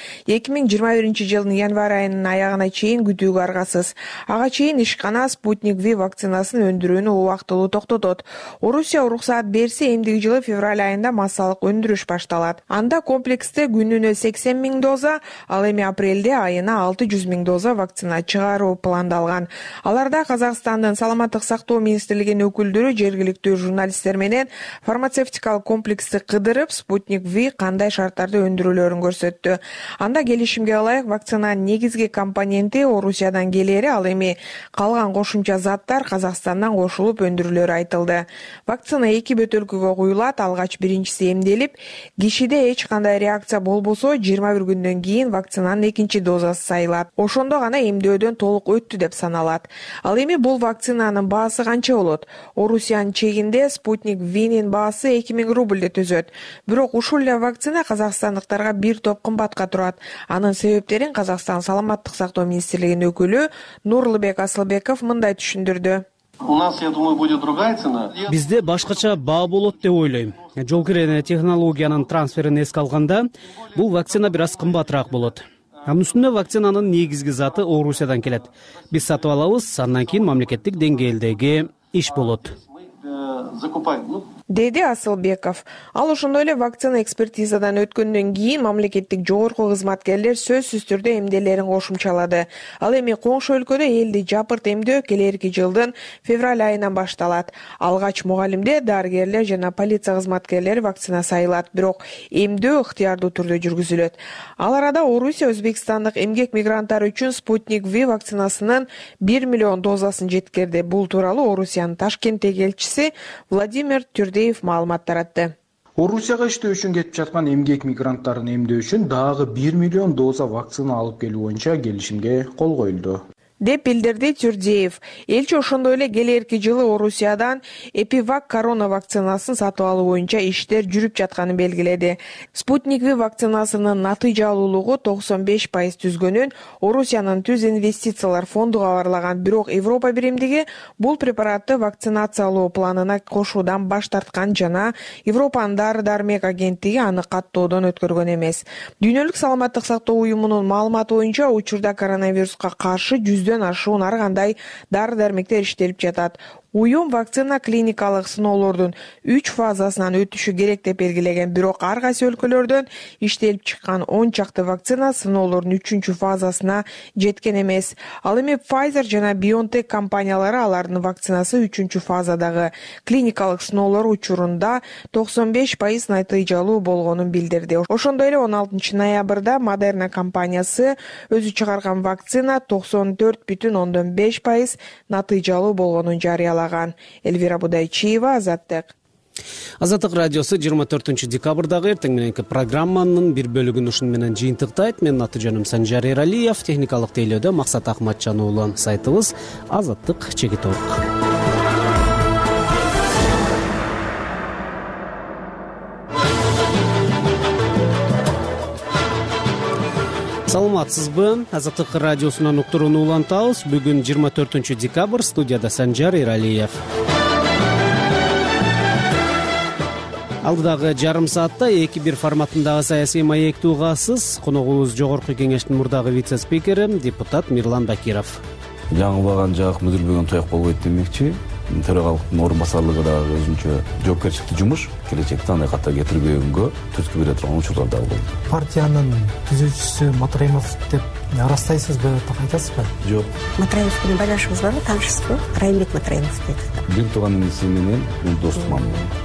2021 жылдын январь айынын аягына чейин күтүүгө аргасыз. Ага чейин ишкана Спутник V вакцинасын өндүрүүнү убактылуу токтотот. Орусия уруксаат берсе, эмдиги жылы февраль айында массалык өндүрүш башталат. Анда комплексте күнүнө 80 000 доза, ал эми апрелде айына 600 000 доза вакцина чыгаруу пландалган. Аларда Казакстандын саламаттык сактоо министрлигинин өкүлдөрү жергиликтүү журналисттер менен фармацевтикалык комплексти кыдырып, Спутник V кандай шарттарда өндүрүлөрүн көрсөттү. Анда келишимге ылайык вакцинанын негизги компоненти Орусиядан келери, ал эми калган кошумча заттар Казакстандан кошулуп өндүрүлөрү айтылды. Вакцина 2 бөтөлкөгө куюлат, алгач биринчиси эмделип, кишиде эч кандай реакция болбосо 21 күндөн кийин вакцинанын экинчи дозасы сайылат. Ошондо гана эмдөөдөн толук өттү деп саналат. Ал эми бул вакцинанын баасы канча болот? Орусиянын чегинде Спутник V'нин баасы 2000 рубльде түзөт. Бирок ушул эле вакцина казакстандыктарга бир топ кымбатка турат. Анын себептерин Казакстан саламаттык сактоо министрлигинин өкүлү Нурлубек Асылбеков мындай түшүндүрдү. У нас, я думаю, будет другая цена. Бизде башкача баа болот деп ойлойм. Жол кирен технологиянын трансферин эске алганда, бул вакцина бир аз кымбатыраак болот. Анын үстүнө вакцинанын негизги заты Орусиядан келет. Биз сатып алабыз, андан кийин мамлекеттик деңгээлдеги иш болот. Деди Асылбеков. Ал ошондой эле вакцина экспертизадан өткөндөн кийин мамлекеттик жогорку кызматкерлер сөзсүз түрдө эмделерин кошумчалады. Ал эми коңшу өлкөдө элди жапырт эмдөө келерки жылдын февраль айынан башталат. Алгач мугалимдер, дарыгерлер жана полиция кызматкерлери вакцина сайылат, бирок эмдөө ыктыярдуу түрдө жүргүзүлөт. Ал арада Орусия өзбекстандык эмгек мигранттары үчүн Спутник V вакцинасынын 1 миллион дозасын жеткирди. Бул тууралуу Орусиянын Ташкенттеги элчиси Владимир Түрдеев маалымат таратты. Орусияга иштөө үчүн кетип жаткан эмгек мигранттарын эмдөө үчүн дагы 1 миллион доза вакцина алып келүү боюнча келишимге кол коюлду деп билдирди Түрдеев. Элчи ошондой эле келерки жылы Орусиядан Эпивак корона вакцинасын сатып алуу боюнча иштер жүрүп жатканын белгиледи. Спутник V вакцинасынын натыйжалуулугу 95% түзгөнүн Орусиянын түз инвестициялар фонду кабарлаган, бирок Европа биримдиги бул препаратты вакцинациялоо планына кошуудан баш тарткан жана Европанын дары-дармек агенттиги аны каттоодон өткөргөн эмес. Дүйнөлүк саламаттык сактоо уюмунун маалыматы боюнча учурда коронавируска каршы 100дөн ашуун ар кандай дары-дармектер иштелип жатат. Уюм вакцина клиникалык сыноолордун 3 фазасынан өтүшү керек деп белгилеген, бирок ар кайсы өлкөлөрдөн иштелип чыккан 10 чакты вакцина сыноолордун 3-фазасына жеткен эмес. Ал эми Pfizer жана BioNTech компаниялары алардын вакцинасы 3-фазадагы клиникалык сыноолор учурунда 95% натыйжалуу болгонун билдирди. Ошондой эле 16 ноябрда Moderna компаниясы өзү чыгарган вакцина 94,5% натыйжалуу болгонун жарыялаган. Эльвира Будайчиева, Азаттык. Азаттык радиосу 24 декабрдагы эртең мененки программанын бир бөлүгүн ушун менен жыйынтыктайт. Менин аты жөнүм Санжар Эралиев, техникалык тейлөөдө Максат Ахматжан уулу. Сайтыбыз Азаттык _. Саламатсызбы? Азаттык радиосунан уктурууну улантабыз. Бүгүн 24 декабрь, студияда Санжар Эралиев. Алдыдагы жарым саатта 2-1 форматындагы саясий маекти угасыз. Коногубуз Жогорку кеңештин мурдагы вице-спикери, депутат Мирлан Бакиров. Жаңылбаган жак мүдүрбөгөн тояк болбойт демекчи. Төрагалыктын орун басарлыгы дагы өзүнчө жоопкерчиликтүү жумуш. Келечекте андай катар кетирбөгөнгө түрткү бере турган учурлар дагы болду. Партиянын түзүүчүсү Матраимов деп ырастайсызбы, так айтасызбы? Жок. Матраимов менен байланышыңыз барбы, таанышсызбы? Райымбек Матраимов дейт. Бир тууган иниси менен достуман.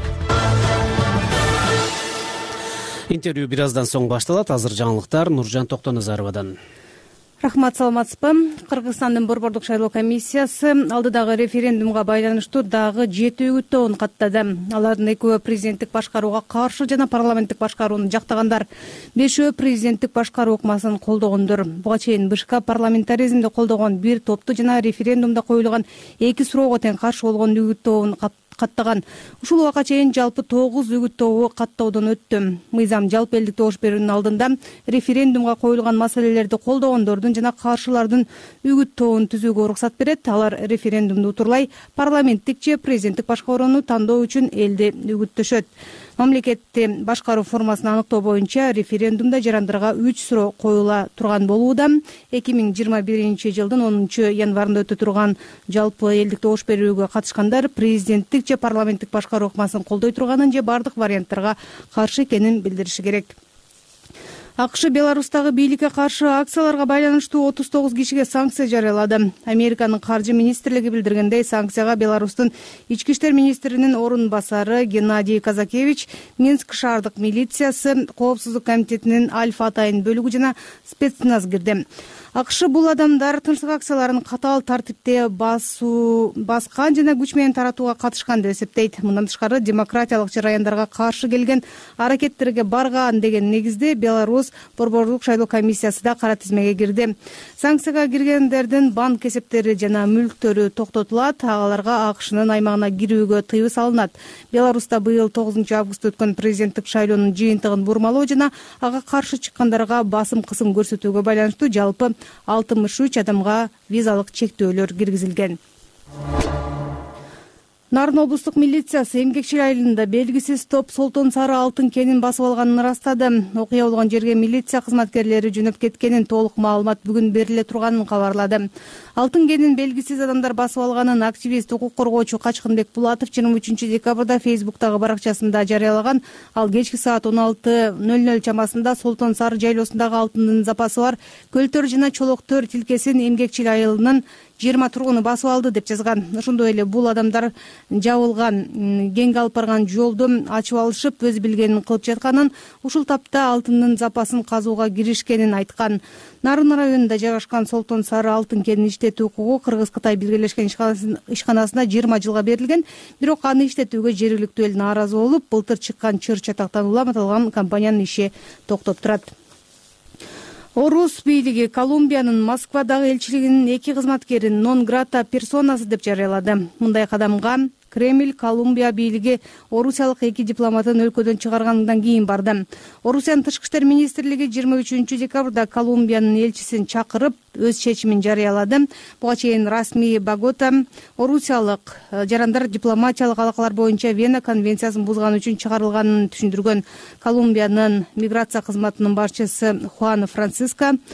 Интервью бир аздан соң башталат. Азыр жаңылыктар Нуржан Токтоназаровадан. Рахмат, саламатсызбы? Кыргызстандын Борбордук шайлоо комиссиясы алдыдагы референдумга байланыштуу дагы 7 үгүттөөн каттады. Алардын 2-өө президенттик башкарууга каршы жана парламенттик башкарууну жактагандар, 5-өө президенттик башкаруу ыкмасын колдогондор. Буга чейин БШК парламентаризмди колдогон бир топту жана референдумда коюлган 2 суроого тең каршы болгон үгүттөөн каттаган. Ушул убакка чейин жалпы 9 үгүттөө каттоодон өттү. Мыйзам жалпы элдик добуш берүүнүн алдында референдумга коюлган маселелерди колдогондордун жана каршылардын үгүттөөн түзүүгө уруксат берет. Алар референдумду утурлай парламенттик же президенттик башкарууну тандоо үчүн элди үгүттөшөт. Мамлекетти башкаруу формасын аныктоо боюнча референдумда жарандарга 3 суроо коюла турган болууда. 2021 жылдын 10 январында өтө турган жалпы элдик добуш берүүгө катышкандар президенттик же парламенттик башкаруу ыкмасын колдой турганын же бардык варианттарга каршы экенин билдириши керек. АКШ Беларустагы бийликке каршы акцияларга байланыштуу 39 кишиге санкция жарыялады. Американын каржы министрлиги билдиргендей, санкцияга Беларустун ички иштер министринин орун басары Геннадий Казакевич, Минск шаардык милициясы, коопсуздук комитетинин Альфа атайын бөлүгү жана спецназ кирди. АКШ бул адамдар тынчтык акцияларын катаал тартипте баскан жана күч менен таратууга катышкан деп эсептейт. Мындан тышкары демократиялык жараяндарга каршы келген аракеттерге барган деген негизде Беларусь Борбордук шайлоо комиссиясы да кара тизмеге кирди. Санкцияга киргендердин банк эсептери жана мүлктөрү токтотулат, аларга АКШнын аймагына кирүүгө тыюу салынат. Беларуста быйыл 9 августта өткөн президенттик шайлоонун жыйынтыгын бурмалоо жана ага каршы чыккандарга басым кысым көрсөтүүгө байланыштуу жалпы 63 адамга визалык чектөөлөр киргизилген. Нарын облустук милициясы Эмгекчил айылында белгисиз топ Солтон Сары алтын кенин басып алганын ырастады. Окуя болгон жерге милиция кызматкерлери жөнөп кеткенин толук маалымат бүгүн бериле турганын кабарлады. Алтын кенин белгисиз адамдар басып алганын активист, укук коргоочу Качкынбек Булатов 23 декабрда Фейсбуктагы баракчасында жарыялаган. Ал кечки саат 16:00 чамасында Солтон Сары жайлоосундагы алтындын запасы бар көлтөр жана чолоктор тилкесин Эмгекчил айылынын 20 тургуну басып алды деп жазган. Ошондой эле бул адамдар жабылган кеңге алып барган жолду ачып алышып, өз билгенин кылып жатканын, ушул тапта алтындын запасын казууга киришкенин айткан. Нарын районунда жайгашкан Солтон Сары алтын кенин иштетүү укугу Кыргыз-Кытай биргелешкен ишканасына 20 жылга берилген. Бирок аны иштетүүгө жергиликтүү эл нааразы болуп, былтыр чыккан чыр чатактан улам аталган компаниянын иши токтоп турат. Орус бийлиги Колумбиянын Москвадагы элчилигинин 2 кызматкерин нон грата персонасы деп жарыялады. Мындай кадамга Кремль Колумбия бийлиги орусиялык 2 дипломатын өлкөдөн чыгаргандан кийин барды. Орусиянын тышкы иштер министрлиги 23 декабрда Колумбиянын элчисин чакырып, өз чечимин жарыялады. Буга чейин расмий Богота орусиялык жарандар дипломатиялык алакалар боюнча Вена конвенциясын бузган үчүн чыгарылганын түшүндүргөн. Колумбиянын миграция кызматынын башчысы Хуан Франциско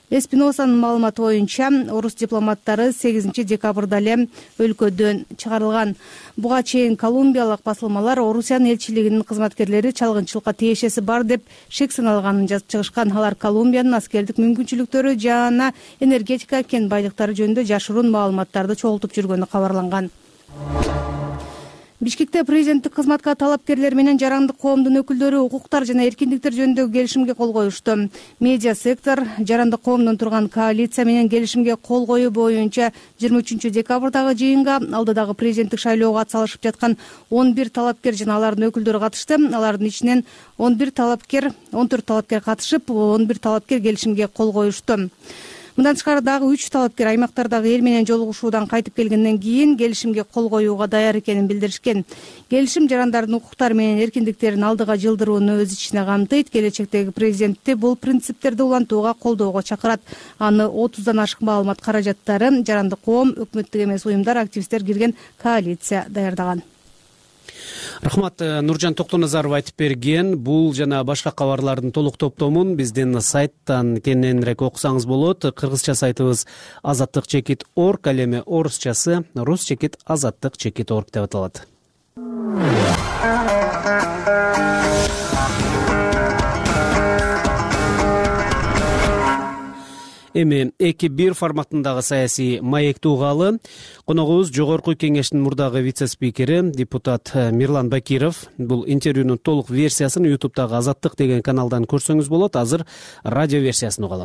Эспиносанын маалыматы боюнча орус дипломаттары 8 декабрда эле өлкөдөн чыгарылган. Буга чейин колумбиялык басылмалар Орусиянын элчилигинин кызматкерлери чалгынчылыкка тиешеси бар деп шек саналганын жазып чыгышкан. Алар Колумбиянын аскердик мүмкүнчүлүктөрү жана энергетика кен байлыктары жөнүндө жашыруун маалыматтарды чогултуп жүргөнү кабарланган. Бишкекте президенттик кызматка талапкерлер менен жарандык коомдун өкүлдөрү укуктар жана эркиндиктер жөнүндөгү келишимге кол коюшту. Медиа сектор жарандык коомдон турган коалиция менен келишимге кол коюу боюнча 23 декабрдагы жыйынга алдыдагы президенттик шайлоого атсалышып жаткан 11 талапкер жана алардын өкүлдөрү катышты. Алардын ичинен 14 талапкер катышып, 11 талапкер келишимге кол коюшту. Мындан тышкары дагы 3 талапкер аймактардагы эл менен жолугушуудан кайтып келгенден кийин келишимге кол коюуга даяр экенин билдиришкен. Келишим жарандардын укуктары менен эркиндиктерин алдыга жылдырууну өз ичине камтыйт. Келечектеги президентти бул принциптерди улантууга колдоого чакырат. Аны 30дан ашык маалымат каражаттары, жарандык коом, өкмөттүк эмес уюмдар, активисттер кирген коалиция даярдаган. Рахмат, Нуржан Токтоназаров айтып берген. Бул жана башка кабарлардын толук топтомун биздин сайттан кененирээк окусаңыз болот. Кыргызча сайтыбыз azatlyk.org, ал эми орусчасы rus.azatlyk.org деп аталат. Эми 2-1 форматындагы саясий маекти угалы. Коногубуз Жогорку кеңештин мурдагы вице-спикери, депутат Мирлан Бакиров. Бул интервьюнун толук версиясын YouTube'дагы Азаттык деген каналдан көрсөңүз болот. Азыр радио версиясын угалы.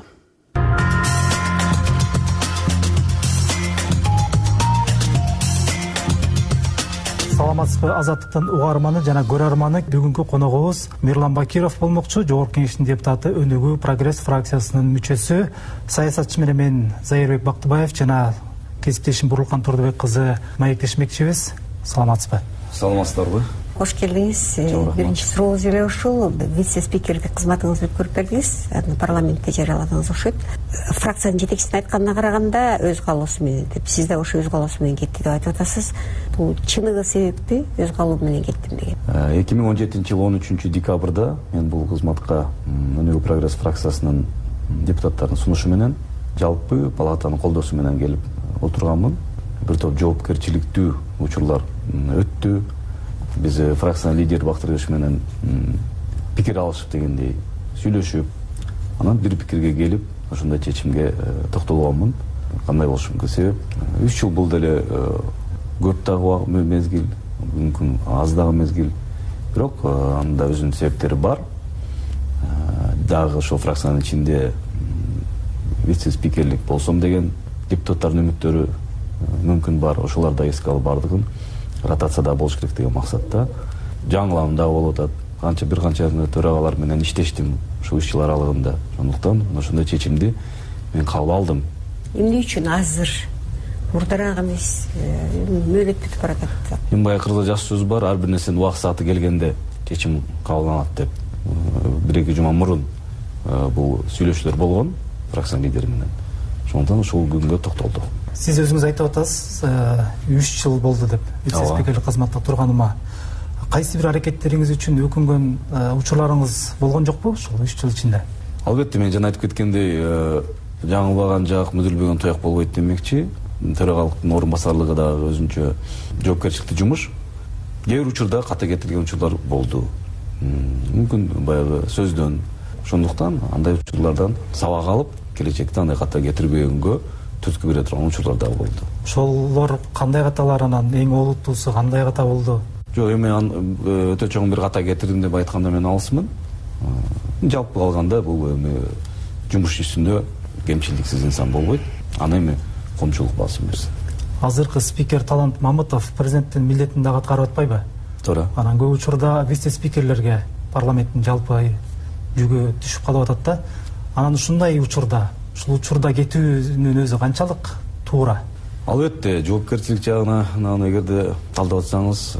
Саламатсызбы, Азаттыктын угарманы жана көрөрманы. Бүгүнкү коногубуз Мирлан Бакиров болмокчу, Жогорку кеңештин депутаты, Өнүгүү Прогресс фракциясынын мүчөсү. Саясатчы менен Зайырбек Бактыбаев жана кесиптешим Бурулкан Турдубек кызы маектешмекчибиз. Саламатсызбы? Саламатсыздарбы? Кош келдиңиз. Биринчи сурообуз эле ушул. Вице-спикерлик кызматыңызды өткөрүп бердиңиз. Парламентте жарыяладыңыз окшойт. Фракциянын жетекчисинин айтканына караганда өз каалоосу менен деп, сиз да ошо өз каалоосу менен кетти деп айтып атасыз. Бул чыныгы себеппи, өз каалоом менен кеттим деген? 2017-жылы 13 декабрда мен бул кызматка Өнүгүү Прогресс фракциясынын депутаттарынын сунушу менен жалпы палатанын колдоосу менен келип отурганмын. Бир топ жоопкерчиликтүү учурлар өттү. Биз фракциянын лидери Бактыргыч менен пикир алышып дегендей сүйлөшүп, анан бир пикирге келип, ошондой чечимге токтолгонмун. Кандай болушу мүмкүн? Себеп 3 жыл бул деле көп дагы мезгил, мүмкүн аз дагы мезгил. Бирок анда өзүнүн себептери бар. Дагы ошол фракциянын ичинде вице-спикерлик болсом деген депутаттардын үмүттөрү мүмкүн бар. Ошолор да эске алып бардыгын ротацияда болуш керек деген максатта. Жаңылам да болуп атат. Бир канча төрагалар менен иштештим ушул 3 жыл аралыгында. Ошондуктан ошондой чечимди мен кабыл алдым. Эмне үчүн азыр? Мурдараак эмес, мөөнөт бүтүп баратат. Эми баягы кыргызча жаш сөз бар, ар бир нерсенин убакыт сааты келгенде чечим кабылданат деп. 1-2 жума мурун бул сүйлөшүүлөр болгон фракциянын лидери менен. Ошондон ушул күнгө токтолдук. Сиз өзүңүз айтып атасыз, 3 жыл болду деп, вице-спикерлик кызматта турганыма. Кайсы бир аракеттериңиз үчүн өкүнгөн учурларыңыз болгон жокпу ушул 3 жыл ичинде? Албетте, мен жана айтып кеткендей, жаңылбаган жак, мүдүрбөгөн тояк болбойт демекчи. Төрагалыктын орун басарлыгы да өзүнчө жоопкерчиликтүү жумуш. Кээ бир учурда ката кетирген учурлар болду. Мүмкүн баягы сөздөн. Ошондуктан андай учурлардан сабак алып, келечекте андай ката кетирбегөнгө түрткү бере турган учурлар да болду. Ошолор кандай каталар, анан эң олуттуусу кандай ката болду? Жок, эми өтө чоң бир ката кетирдим деп айтканда мен алысмын. Жалпы калганда бул эми жумуш ишинде кемчиликсиз инсан болбойт. Аны эми коомчулук басым берсин. Азыркы спикер Талант Мамытов президенттин милдетин дагы аткарып атпайбы? Туура. Анан көп учурда вице-спикерлерге парламенттин жалпы жүгү түшүп калып атат да. Анан ушундай учурда, ушул учурда кетүүнүн өзү канчалык туура? Албетте, жоопкерчилик жагынан эгерде талдап атсаңыз,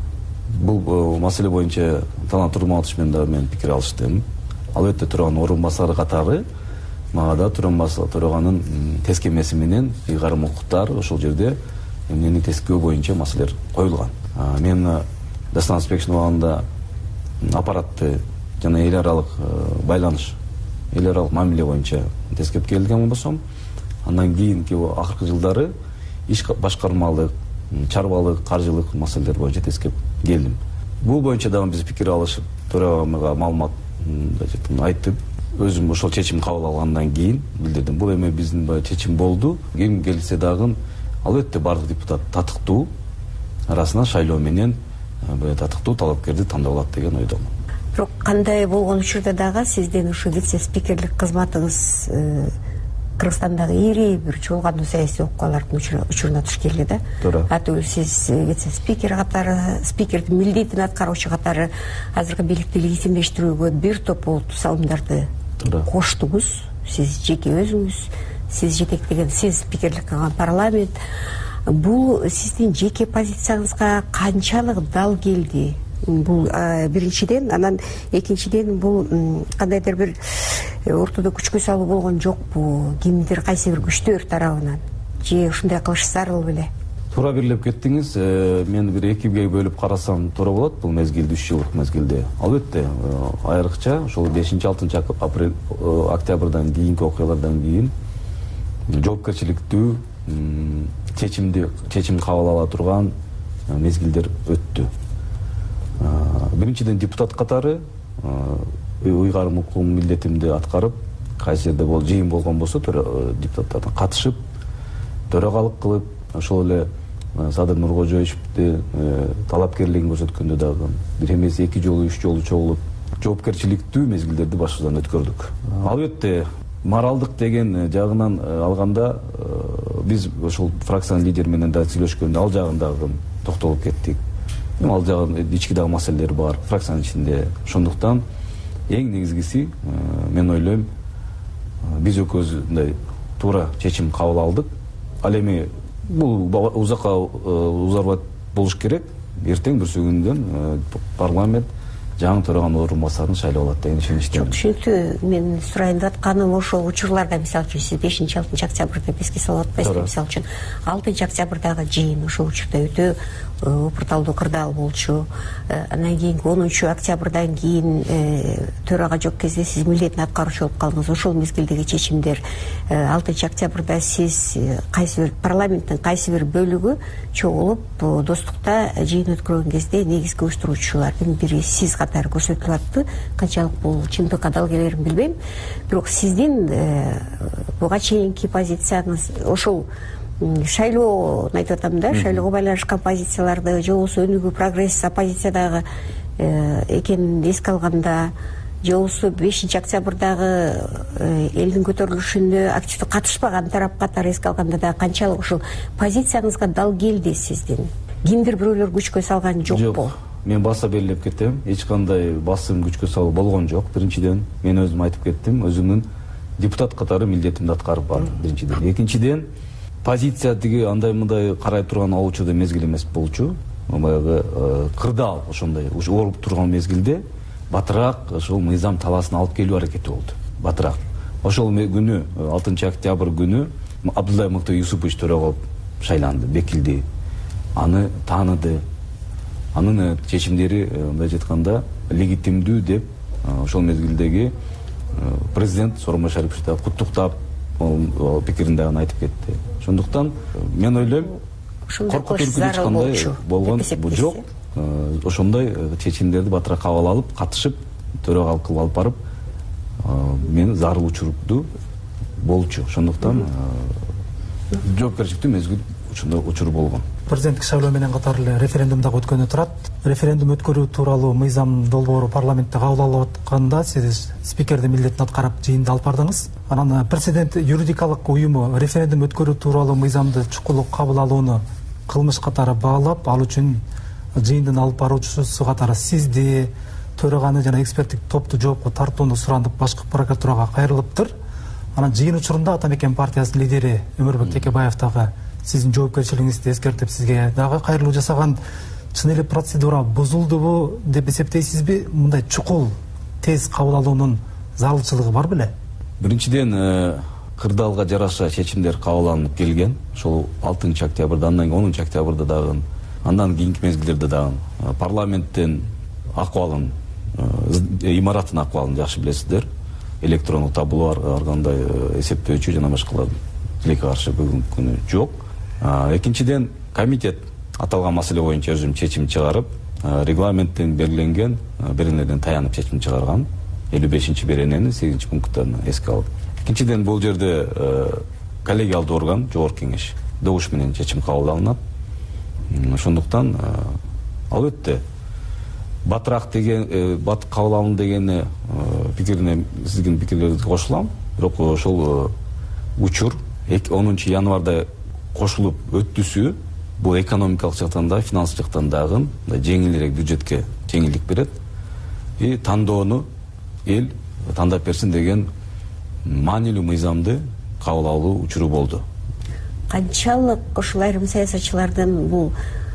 бул маселе боюнча Талант Турматович менен дагы мен пикир алыштым. Албетте, турган орун басары катары мага да төраганын тескемеси менен ыйгарым укуктар ошол жерде эмнени тескөө боюнча маселелер коюлган. Мен Дастан Спекшин убагында аппаратты жана эл аралык байланыш эл аралык мамиле боюнча тескеп келген болсом, андан кийинки акыркы жылдары иш башкармалык, чарбалык, каржылык маселелер боюнча тескеп келдим. Бул боюнча дагы биз пикир алышып, төрагамга маалымат айтып, өзүм ошол чечим кабыл алгандан кийин билдирдим. Бул эми биздин чечим болду. Ким келсе дагы албетте бардык депутат татыктуу арасынан шайлоо менен татыктуу талапкерди тандап алат деген ойдомун. Бирок кандай болгон учурда дагы сиздин ушу вице-спикерлик кызматыңыз Кыргызстандагы ири бир чуулгандуу саясий окуялардын учуруна туш келди да. Атуу сиз вице-спикер катары, спикердин милдетин аткаруучу катары азыркы бийликти легитимдештирүүгө бир топ салымдарды коштуңуз. Сиз жеке өзүңүз, сиз жетектеген, сиз спикерлик кылган парламент. Бул сиздин жеке позицияңызга канчалык дал келди? Бул биринчиден, анан экинчиден бул кандайдыр бир ортодо күчкө салуу болгон жокпу? Кимдир, кайсы бир күчтөр тарабынан же ушундай кылыш зарыл беле? Туура бирлеп кеттиңиз. Мен бир экиге бөлүп карасам туура болот бул мезгилди, 3 жылдык мезгилде. Албетте, айрыкча ошол 5-6 апрель октябрдан кийинки окуялардан кийин жоопкерчиликтүү чечим кабыл ала турган мезгилдер өттү. Биринчиден депутат катары уйгарым укугум милдетимди аткарып, кайсы жерде жыйын болгон болсо депутаттардан катышып, төрагалык кылып, ошол эле Садыр Нуркожоевичти талапкерлигин көрсөткөндө дагы бир эмес 2 жолу 3 жолу чогулуп, жоопкерчиликтүү мезгилдерди башыбыздан өткөрдүк. Албетте, моралдык деген жагынан алганда биз ошол фракциянын лидери менен да сүйлөшкөндө ал жагындагы токтолуп кеттик. Ал жагы ички дагы маселелер бар фракциянын ичинде. Ошондуктан эң негизгиси мен ойлойм, биз экөөбүз мындай туура чечим кабыл алдык. Ал эми бул узакка узарбай болуш керек. Эртең бүрсүгүндөн парламент жаңы төраган орун басарын шайлап алат деген ишеничтемин. Түшүнүктүү. Мен сурайын деп атканым ошол учурларда, мисалы үчүн сиз 5-6 октябрда эске салып атпайсызбы? Мисалы үчүн 6 октябрдагы жыйын ошол учурда өтө упурталдуу кырдаал болчу. Андан кийин 10 октябрдан кийин төрага жок кезде сиз милдетин аткаруучу болуп калдыңыз. Ошол мезгилдеги чечимдер 6 октябрда сиз кайсы бир парламенттин кайсы бир бөлүгү чогулуп достукта жыйын өткөргөн кезде негизги уюштуруучулардын бири сиз катары көрсөтүлүп атты. Канчалык бул чындыкка дал келерин билбейм. Бирок сиздин буга чейинки позицияңыз ошол шайлоо айтып атам да, шайлоого байланышкан позицияларды же болбосо өнүгүү прогресс оппозициядагы экенин эске алганда, же болбосо 5 октябрдагы элдин көтөрүлүшүнө активдүү катышпаган тарап катары эске алганда да канчалык ушул позицияңызга дал келди сиздин? Кимдир бирөөлөр күчкө салган жокпу? Мен баса белгилеп кетем, эч кандай басым күчкө салуу болгон жок. Биринчиден, мен өзүм айтып кеттим, өзүмдүн депутат катары милдетимди аткарып бардым. Биринчиден. Экинчиден, позиция тиги андай мындай карай турган ал учурда мезгил эмес болчу. Баягы кырдаал ошондой ооруп турган мезгилде батыраак ошол мыйзам талаасын алып келүү аракети болду. Батыраак. Ошол күнү 6 октябрь күнү Абдуллай Мыкты Юсупович төрага шайланды, бекилди. Аны тааныды. Анын чечимдери мындай айтканда легитимдүү деп ошол мезгилдеги президент Сооронбай Шарипович да куттуктап пикирин дагы айтып кетти. Ошондуктан мен ойлойм, коркутуу эч кандай болгон жок. Ошондой чечимдерди батыраак кабыл алып, катышып, төрагалык кылып алып барып, мен зарыл учурду болчу. Ошондуктан жоопкерчиликтүү мезгил ошондой учур болгон. Президенттик шайлоо менен катар эле референдум дагы өткөнү турат. Референдум өткөрүү тууралуу мыйзам долбоору парламентте кабыл алынып атканда сиз спикердин милдетин аткарып жыйынды алып бардыңыз. Анан президент юридикалык уюму референдум өткөрүү тууралуу мыйзамды чукулук кабыл алууну кылмыш катары баалап, ал үчүн жыйындын алып баруучусу катары сизди, төраганы жана эксперттик топту жоопко тартууну сурандып башкы прокуратурага кайрылыптыр. Анан жыйын учурунда Ата Мекен партиясынын лидери Өмүрбек Текебаев дагы сиздин жоопкерчилигиңизди эскертип сизге дагы кайрылуу жасаган. Чын эле процедура бузулдубу деп эсептейсизби? Мындай чукул тез кабыл алуунун зарылчылыгы бар беле? Биринчиден, кырдаалга жараша чечимдер кабыл алынып келген. Ошол 6 октябрда, андан кийин 10 октябрда дагы, андан кийинки мезгилдерде дагы парламенттин акыбалын, имараттын акыбалын жакшы билесиздер. электрондук табулуу ар кандай эсептөөчү жана башкалар тилекке каршы бүгүнкү күнү жок. Экинчиден, комитет аталган маселе боюнча өзүм чечим чыгарып, регламенттен белгиленген беренелерден таянып чечим чыгарган. 55-берененин 8-пунктун эске алып. Экинчиден, бул жерде коллегиалдуу орган, жогорку кеңеш добуш менен чечим кабыл алынат. Ошондуктан албетте батыраак деген бат кабыл алынды деген пикирине сиздин пикирлериңизге кошулам. Бирок ошол учур 10 январда кошулуп өттүсү бул экономикалык жактан да, финансылык жактан дагы жеңилирээк бюджетке жеңилдик берет. Тандоону эл тандап берсин деген маанилүү мыйзамды кабыл алуу учуру болду. Канчалык ошол айрым саясатчылардын бул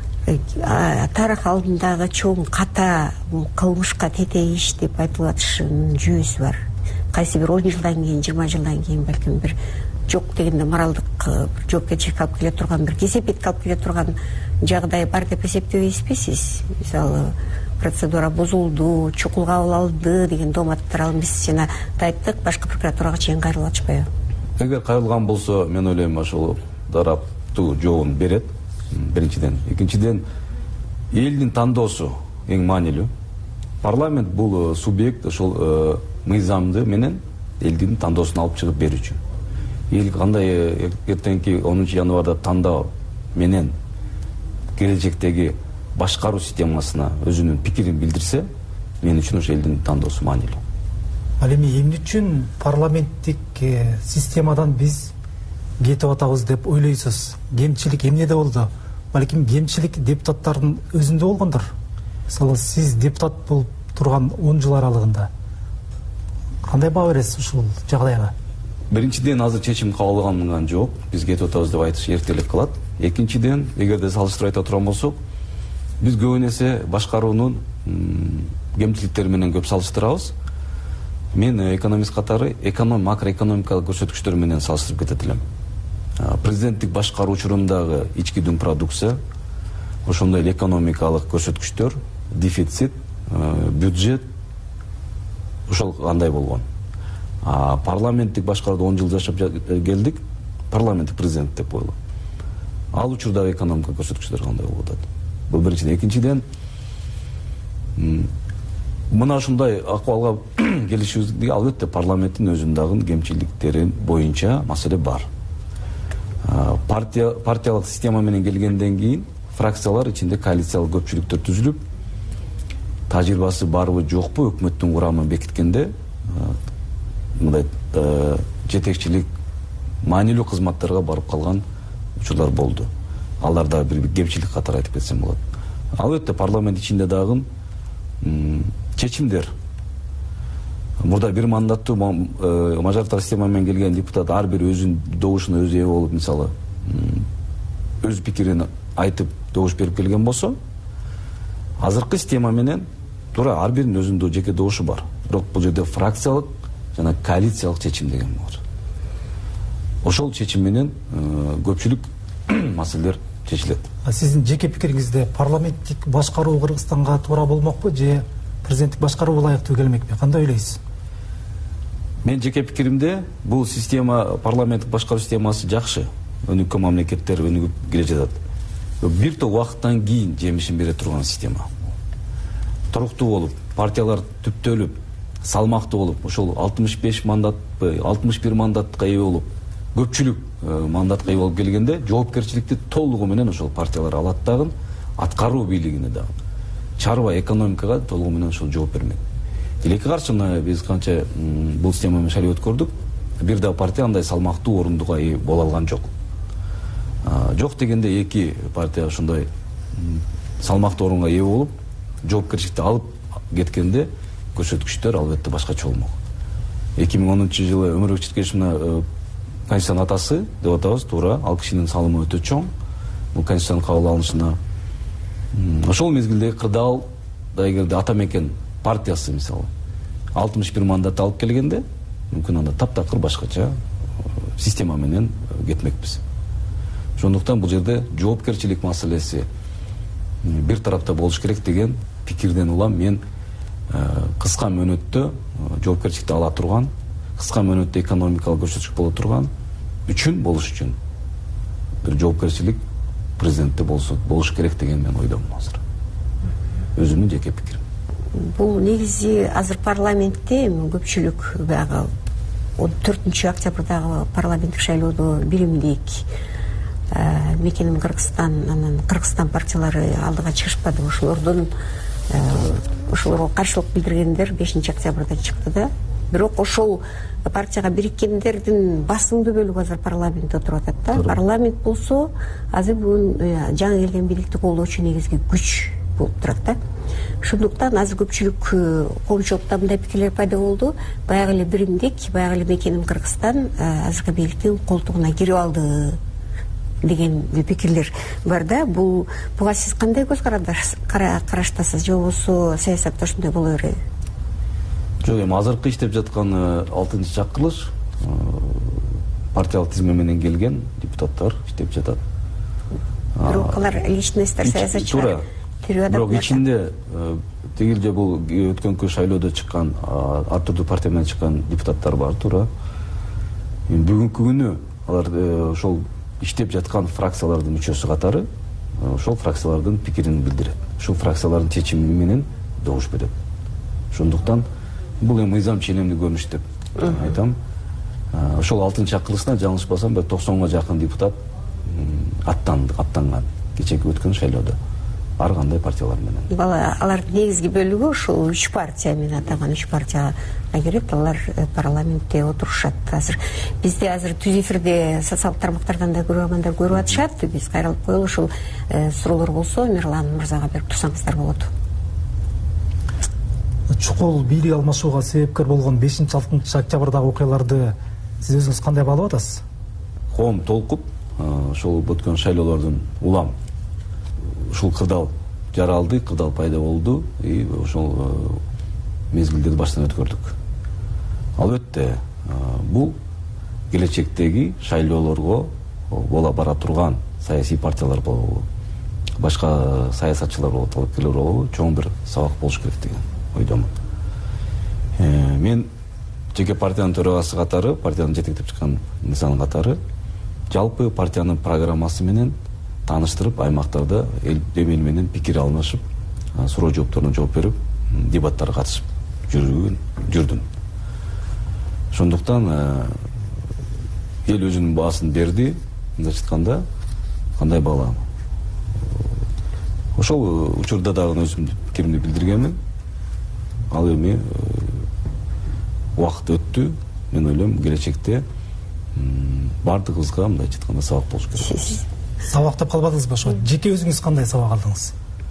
тарых алдындагы чоң ката кылмышка тете иш деп айтылып атышынын жүйөсү бар. Кайсы бир 10 жылдан кийин, 20 жылдан кийин балким бир жок дегенде моралдык жоопкерчилик алып келе турган, бир кесепеттик алып келе турган жагдай бар деп эсептебейсизби сиз? Мисалы, процедура бузулду, чукул кабыл алды деген дооматтар алып биз жана айттык, башкы прокуратурага чейин кайрылып атышпайбы? Эгер кайрылган болсо, мен ойлойм ошол тараптуу жообун берет. Биринчиден, экинчиден, элдин тандоосу эң маанилүү. Парламент бул субъект ошол мыйзамды менен элдин тандоосун алып чыгып берүүчү. Эл кандай эртеңки 10 январда тандоо менен келечектеги башкаруу системасына өзүнүн пикирин билдирсе, мен үчүн ошо элдин тандоосу маанилүү. Ал эми эмне үчүн парламенттик системадан биз кетип атабыз деп ойлойсуз? Кемчилик эмнеде болду? Балким кемчилик депутаттардын өзүндө болгондур. Мисалы, сиз депутат болуп турган 10 жыл аралыгында кандай баа бересиз ушул жагдайга? Биринчиден, азыр чечим кабыл алынган жок. Биз кетип атабыз деп айтыш эртелик калат. Экинчиден, эгерде салыштырып айта турган болсок, биз көбүн эсе башкаруунун кемчиликтери менен көп салыштырабыз. Мен экономист катары макроэкономикалык көрсөткүчтөр менен салыштырып кетет элем. Президенттик башкаруу учурундагы ички дүң продукция, ошондой эле экономикалык көрсөткүчтөр, дефицит, бюджет ошол кандай болгон. Парламенттик башкарууда 10 жыл жашап келдик, парламенттик президент деп коелу. Ал учурдагы экономика көрсөткүчтөр кандай болуп атат? Бул биринчиден. Экинчиден, мына ушундай акыбалга келишибизге албетте парламенттин өзүндөгү кемчиликтери боюнча маселе бар. Партиялык система менен келгенден кийин фракциялар ичинде коалициялык көпчүлүктөр түзүлүп, тажрыйбасы барбы жокпу өкмөттүн курамын бекиткенде мындай жетекчилик маанилүү кызматтарга барып калган учурлар болду. Аларда бир кемчилик катары айтып кетсем болот. Албетте парламент ичинде дагы чечимдер. Мурда бир мандаттуу мажоритар система менен келген депутат ар бир өзүнүн добушуна өзү ээ болуп, мисалы, өз пикирин айтып добуш берип келген болсо, азыркы система менен туура ар биринин өзүнүн жеке добушу бар. Бирок бул жерде фракциялык жана коалициялык чечим деген бар. Ошол чечим менен көпчүлүк маселелер чечилет. Сиздин жеке пикириңизде парламенттик башкаруу Кыргызстанга туура болмокпу же президенттик башкаруу ылайыктуу келмекпи? Кандай ойлойсуз? Мен жеке пикиримде бул система, парламенттик башкаруу системасы жакшы. Өнүккөн мамлекеттер өнүгүп келе жатат. Бир топ убакыттан кийин жемишин бере турган система. Туруктуу болуп, партиялар түптөлүп, салмактуу болуп, ошол 65 мандатпы, 61 мандатка ээ болуп, көпчүлүк мандатка ээ болуп келгенде жоопкерчиликти толугу менен ошол партиялар алат дагы, аткаруу бийлигине дагы. Чарба экономикага толугу менен ошол жооп бермек. Тилекке каршы биз канча бул система менен шайлоо өткөрдүк, бир да партия андай салмактуу орундуга ээ боло алган жок. Жок дегенде эки партия ошондой салмактуу орунга ээ болуп, жоопкерчиликти алып кеткенде көрсөткүчтөр албетте башкача болмок. 2010 жылы Өмүрбек Четкеевичтин Конституциянын атасы деп атабыз, туура, ал кишинин салымы өтө чоң. Бул Конституциянын кабыл алынышына ошол мезгилде кырдаал да эгерде ата мекен партиясы мисалы 61 мандат алып келгенде, мүмкүн анда таптакыр башкача система менен кетмекпиз. Ошондуктан бул жерде жоопкерчилик маселеси бир тарапта болуш керек деген пикирден улам мен кыска мөөнөттө жоопкерчиликти ала турган кыска мөөнөттө экономикалык көрсөткүч боло турган болуш үчүн бир жоопкерчилик президентте болуш керек деген мен ойдомун азыр. Өзүмдүн жеке пикирим. Бул негизи азыр парламентте көпчүлүк баягы 14 октябрдагы парламенттик шайлоодо биримдик мекеним Кыргызстан, анан Кыргызстан партиялары алдыга чыгышпады. Ошолорго каршылык билдиргендер 5 октябрда чыкты да. Бирок ошол партияга бириккендердин басымдуу бөлүгү азыр парламентте отуруп атат да. Парламент болсо азыр бүгүн жаңы келген бийликти колдоочу негизги күч болуп турат да. Ошондуктан азыр көпчүлүк коомчулукта мындай пикирлер пайда болду. Баягы эле биримдик, баягы эле мекеним Кыргызстан азыркы бийликтин колтугуна кирип алды деген пикирлер бар да. Буга сиз кандай көз караштасыз, же болбосо саясатта ушундай боло береби? Жок, эми азыркы иштеп жаткан 6-чакырылыш партиялык тизме менен келген депутаттар иштеп жатат. Бирок алар личностьтер, саясатчылар. Бирок ичинде тигил же бул өткөнкү шайлоодо чыккан ар түрдүү партия менен чыккан депутаттар бар, туура. Бүгүнкү күнү алар ошол иштеп жаткан фракциялардын мүчөсү катары ошол фракциялардын пикирин билдирет. Ошол фракциялардын чечими менен добуш берет. Ошондуктан бул эми мыйзам ченемдүү көрүнүш деп айтам. Ошол 6-чакырылышына жаңылышпасам 90га жакын депутат аттанган кечээки өткөн шайлоодо. Ар кандай партиялар менен. Алардын негизги бөлүгү ушул 3 партия менен аталган 3 партияга кирет. Алар парламентте отурушат. Азыр бизде түз эфирде социалдык тармактардан да көрөрмандар көрүп атышат. Биз кайрылып коелу, ушул суроолор болсо Мирлан мырзага берип турсаңыздар болот. Чукул бийлик алмашууга себепкер болгон 5-6 октябрдагы окуяларды сиз өзүңүз кандай баалап атасыз? Коом толкуп, ошол өткөн шайлоолордун улам ушул кырдаал жаралды, кырдаал пайда болду, и ошол мезгилдерди баштан өткөрдүк. Албетте, бул келечектеги шайлоолорго бола бара турган саясий партиялар болобу, башка саясатчылар болобу, талапкерлер болобу, чоң бир сабак болуш керек деген ойдомун. Мен жеке партиянын төрагасы катары, партиянын жетектеп чыккан инсан катары, жалпы партиянын программасы менен тааныштырып, аймактарда эл менен пикир алмашып, суроо жоопторуна жооп берип, дебаттарга катышып жүрдүм. Ошондуктан эл өзүнүн баасын берди. Мындайча айтканда, кандай баалайм? Ошол учурда дагы өзүмдүн пикиримди билдиргенмин. Ал эми убакыт өттү. Мен ойлойм, келечекте бардыгыбызга мындайча айтканда сабак болуш керек. Сабактап калбадыңызбы ошо? Жеке өзүңүз кандай сабак алдыңыз?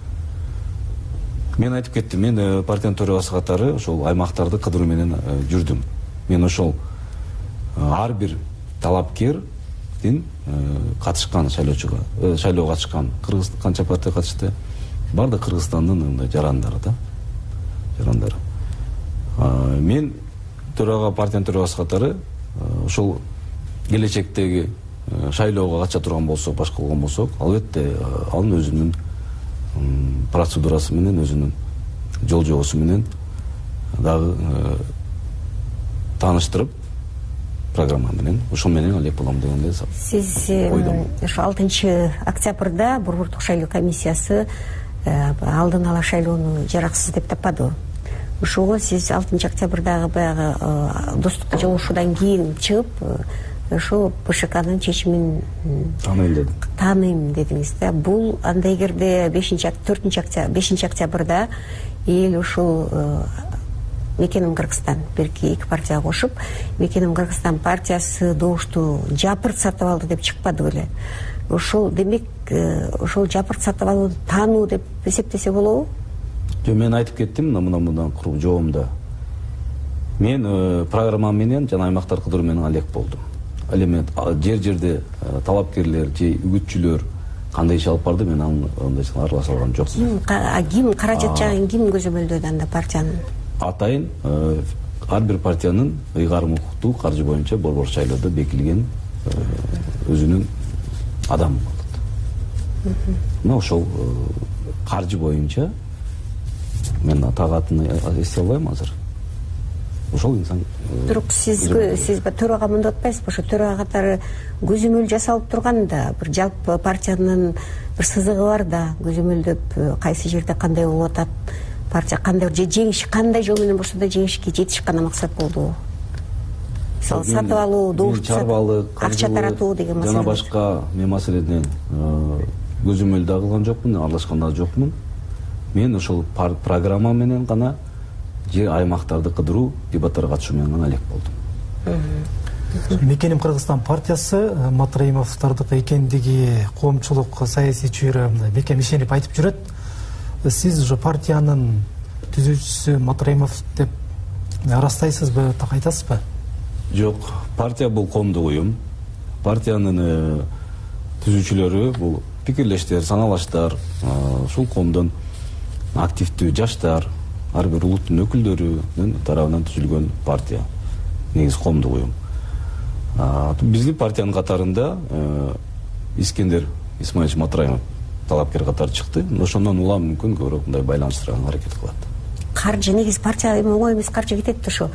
Мен айтып кеттим, мен партиянын төрагасы катары ошол аймактарды кыдыруу менен жүрдүм. Мен ошол ар бир талапкердин катышкан шайлоого катышкан канча партия катышты? Бардык Кыргызстандын мындай жарандары да. Жарандары. Мен партиянын төрагасы катары ошол келечектеги шайлоого катыша турган болсок, башка болгон болсок, албетте анын өзүнүн процедурасы менен, өзүнүн жол жобосу менен дагы тааныштырып, программа менен ошол менен элек болом дегенде сиз ошо 6-октябрда Борбордук шайлоо комиссиясы алдын ала шайлоону жараксыз деп таппады. Ошого сиз 6-октябрдагы баягы достук жолугушуудан кийин чыгып, ошо БШКнын чечимин тааныйм дедиңиз да. Бул анда эгерде 5 октябрда эл ушул Мекеним Кыргызстан бирки 2 партияга кошуп, Мекеним Кыргызстан партиясы добушту жапырт сатып алды деп чыкпады беле. Ошол демек ошол жапырт сатып алууну таануу деп эсептесе болобу? Жок, мен айтып кеттим мындан куруп жообумда. Мен программа менен жана аймактар кыдыруу менен алек болдум. Ал эми жер-жерде талапкерлер же үгүтчүлөр кандай иш алып барды, мен андай аралаша алган жокмун. Ким каражат жагын ким көзөмөлдөдү анда партиянын? Атайын ар бир партиянын ыйгарым укуктуу каржы боюнча борбор шайлоодо бекилген өзүнүн адамы болот. Мына ошол каржы боюнча мен так атын эсте албайм азыр. ошол инсан бирок сиз төрага мындай атпайсызбы, ошо төрага катары көзөмөл жасалып турган да, бир жалпы партиянын бир сызыгы бар да, көзөмөлдөп кайсы жерде кандай болуп атат, партия кандай жеңиш, кандай жол менен болсо да жеңишке жетиш гана максат болду. Мисалы сатып алуу, чарбалык, акча таратуу деген маселе жана башка мен маселеден көзөмөл да кылган жокмун, аралашкан да жокмун. Мен ошол программа менен гана жер аймактарды кыдыруу, дебаттарга катышуу менен гана элек болдум. Мекеним Кыргызстан партиясы Матраимовдордуку экендиги коомчулук саясий чүйрө бекем ишенип айтып жүрөт. Сиз ошо партиянын түзүүчүсү Матраимов деп ырастайсызбы, так айтасызбы? Жок, партия бул коомдук уюм. Партиянын түзүүчүлөрү бул пикирлештер, саналаштар, ушул коомдон активдүү жаштар, ар бир улуттун өкүлдөрүнүн тарабынан түзүлгөн партия. Негизи коомдук уюм. Биздин партиянын катарында Искендер Исмаилович Матраимов талапкер катары чыкты. Ошондон улам мүмкүн көбүрөөк мындай байланыштырганга аракет кылат. Каржы негизи партия оңой эмес, каржы кетет ошо.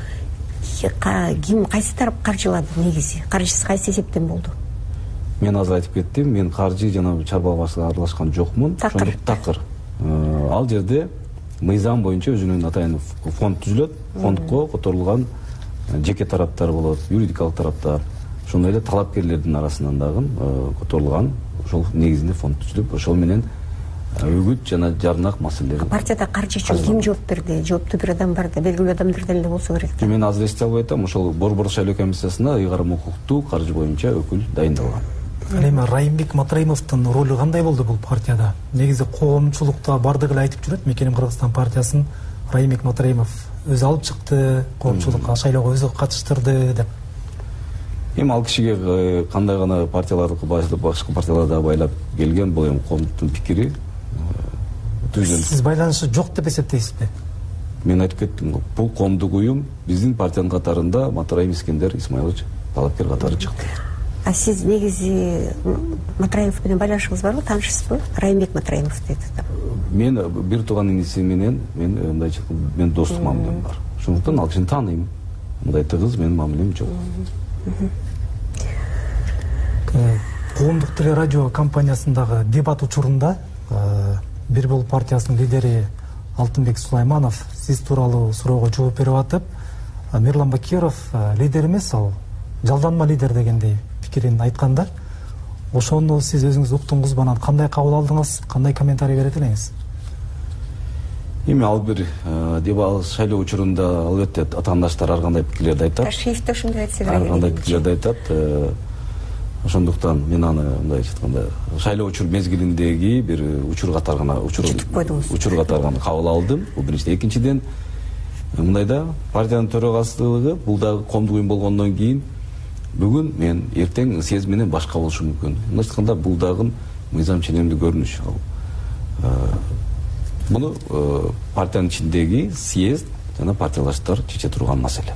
Ким кайсы тарап каржылады негизи? Каржысы кайсы эсептен болду? Мен азыр айтып кеттим, мен каржы жана чарба башыга аралашкан жокмун. Такыр. Ал жерде мыйзам боюнча өзүнүн атайын фонд түзүлөт. Фондко которулган жеке тараптар болот, юридикалык тараптар. Ошондой эле талапкерлердин арасынан дагы которулган ошол негизинде фонд түзүлүп, ошол менен үгүт жана жарнак маселелери. Партияда каржы үчүн ким жооп берди? Жооптуу бир адам бар да, белгилүү адамдардан эле болсо керек. Мен азыр эсте албай атам, ошол Борбор шайлоо комиссиясына ыйгарым укуктуу каржы боюнча өкүл дайындалган. Эми Райымбек Матраимовдун ролу кандай болду бул партияда? Негизи коомчулукта бардыгы эле айтып жүрөт, Мекеним Кыргызстан партиясын Райымбек Матраимов өзү алып чыкты, коомчулукка шайлоого өзү катыштырды деп. Эми ал кишиге кандай гана партияларды башка партияларда байлап келген, бул эми коомдуктун пикири. Сиз байланышы жок деп эсептейсизби? Мен айтып кеттим, бул коомдук уюм, биздин партиянын катарында Матраимов Искендер Исмаилович талапкер катары чыкты. А сиз негизи Матраимов менен байланышыңыз барбы, таанышсызбы? Райымбек Матраимов дейт. Мен бир тууган иниси менен мен достук мамилем бар. Ошондуктан ал кишини тааныйм. Мындай тыгыз менин мамилем жок. Коомдук телерадио компаниясындагы дебат учурунда Бир Бол партиясынын лидери Алтынбек Сулайманов сиз тууралуу суроого жооп берип атып, Мирлан Бакиров лидер эмес, ал жалданма лидер дегендей пикирин айтканда, ошону сиз өзүңүз уктуңузбу, анан кандай кабыл алдыңыз, кандай комментарий берет элеңиз? Эми ал бир дебат шайлоо учурунда албетте атаандаштар ар кандай пикирлерди айтат. Ташиевде ошондой айтса керек. Ар кандай пикирлерди айтат. Ошондуктан мен аны мындай айтканда шайлоо учур мезгилиндеги бир учур катары гана кабыл алдым. Бул биринчиден. Экинчиден, мындайда партиянын төрагачылыгы бул дагы коомдук уюм болгондон кийин бүгүн мен эртең съезд менен башка болушу мүмкүн. Мындай айтканда бул дагы мыйзам ченемдүү көрүнүш. Муну партиянын ичиндеги съезд жана партиялаштар чече турган маселе.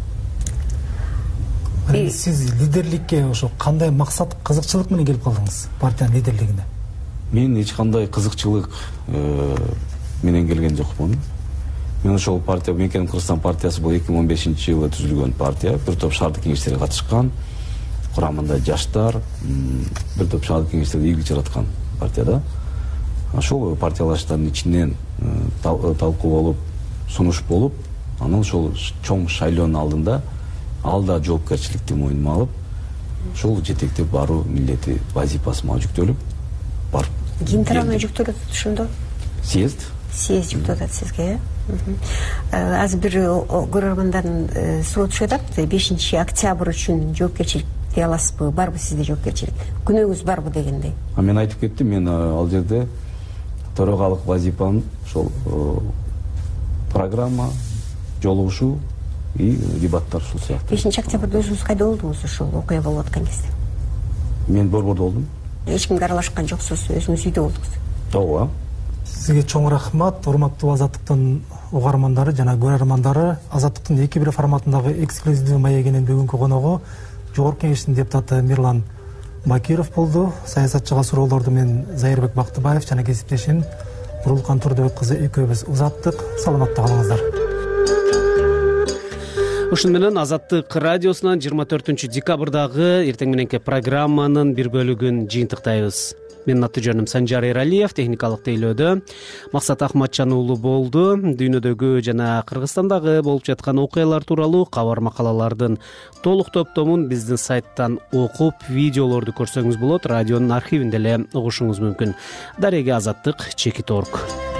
Сиз лидерликке ошо кандай максат, кызыкчылык менен келип калдыңыз партиянын лидерлигине? Мен эч кандай кызыкчылык менен келген жокмун. Мен ошол партия, Мекеним Кыргызстан партиясы бул 2015-жылы түзүлгөн партия. Бир топ шаардык кеңештерге катышкан, курамында жаштар, бир топ шаардык кеңештерге ийгилик жараткан партияда. Ошол партиялаштардын ичинен талкуу болуп, сунуш болуп, анан ошол чоң шайлоонун алдында ал да жоопкерчиликти мойнуна алып, ошол жетектеп баруу милдети, вазифасы мага жүктөлүп барып. Ким тарабынан жүктөлөт ошондо? Съезд. Съезд жүктөт сизге, Азыр бир көрөрмандан суроо түшүп атат. 5 октябрь үчүн жоопкерчилик дей аласызбы, барбы сизде жоопкерчилик? Күнөөңүз барбы дегендей. Мен айтып кеттим, мен ал жерде төрагалык вазифанын ошол программа, жолугушуу и дебаттар ушул сыяктуу. 5 октябрда өзүңүз кайда болдуңуз ошол окуя болуп аткан кезде? Мен Борбордо болдум. Эч кимге аралашкан жоксуз, өзүңүз үйдө болдуңуз. Ооба. Сизге чоң рахмат, урматтуу Азаттыктын угармандары жана көрөрмандары. Азаттыктын 2-1 форматындагы эксклюзивдүү маегинин бүгүнкү коногу Жогорку Кеңештин депутаты Мирлан Бакиров болду. Саясатчыга суроолорду мен Зайырбек Бактыбаев жана кесиптешим Нурулкан Турдубек кызы экөөбүз узаттык. Саламатта калыңыздар. ушуну менен Азаттык радиосунан 24 декабрдагы эртең мененки программанын бир бөлүгүн жыйынтыктайбыз. Менин аты жөнүм Санжар Эралиев, техникалык тейлөөдө Максат Ахматжан уулу болду. Дүйнөдөгү жана Кыргызстандагы болуп жаткан окуялар тууралуу кабар макалалардын толук топтомун биздин сайттан окуп, видеолорду көрсөңүз болот. Радионун архивинде эле угушуңуз мүмкүн. Дареге Азаттык _org.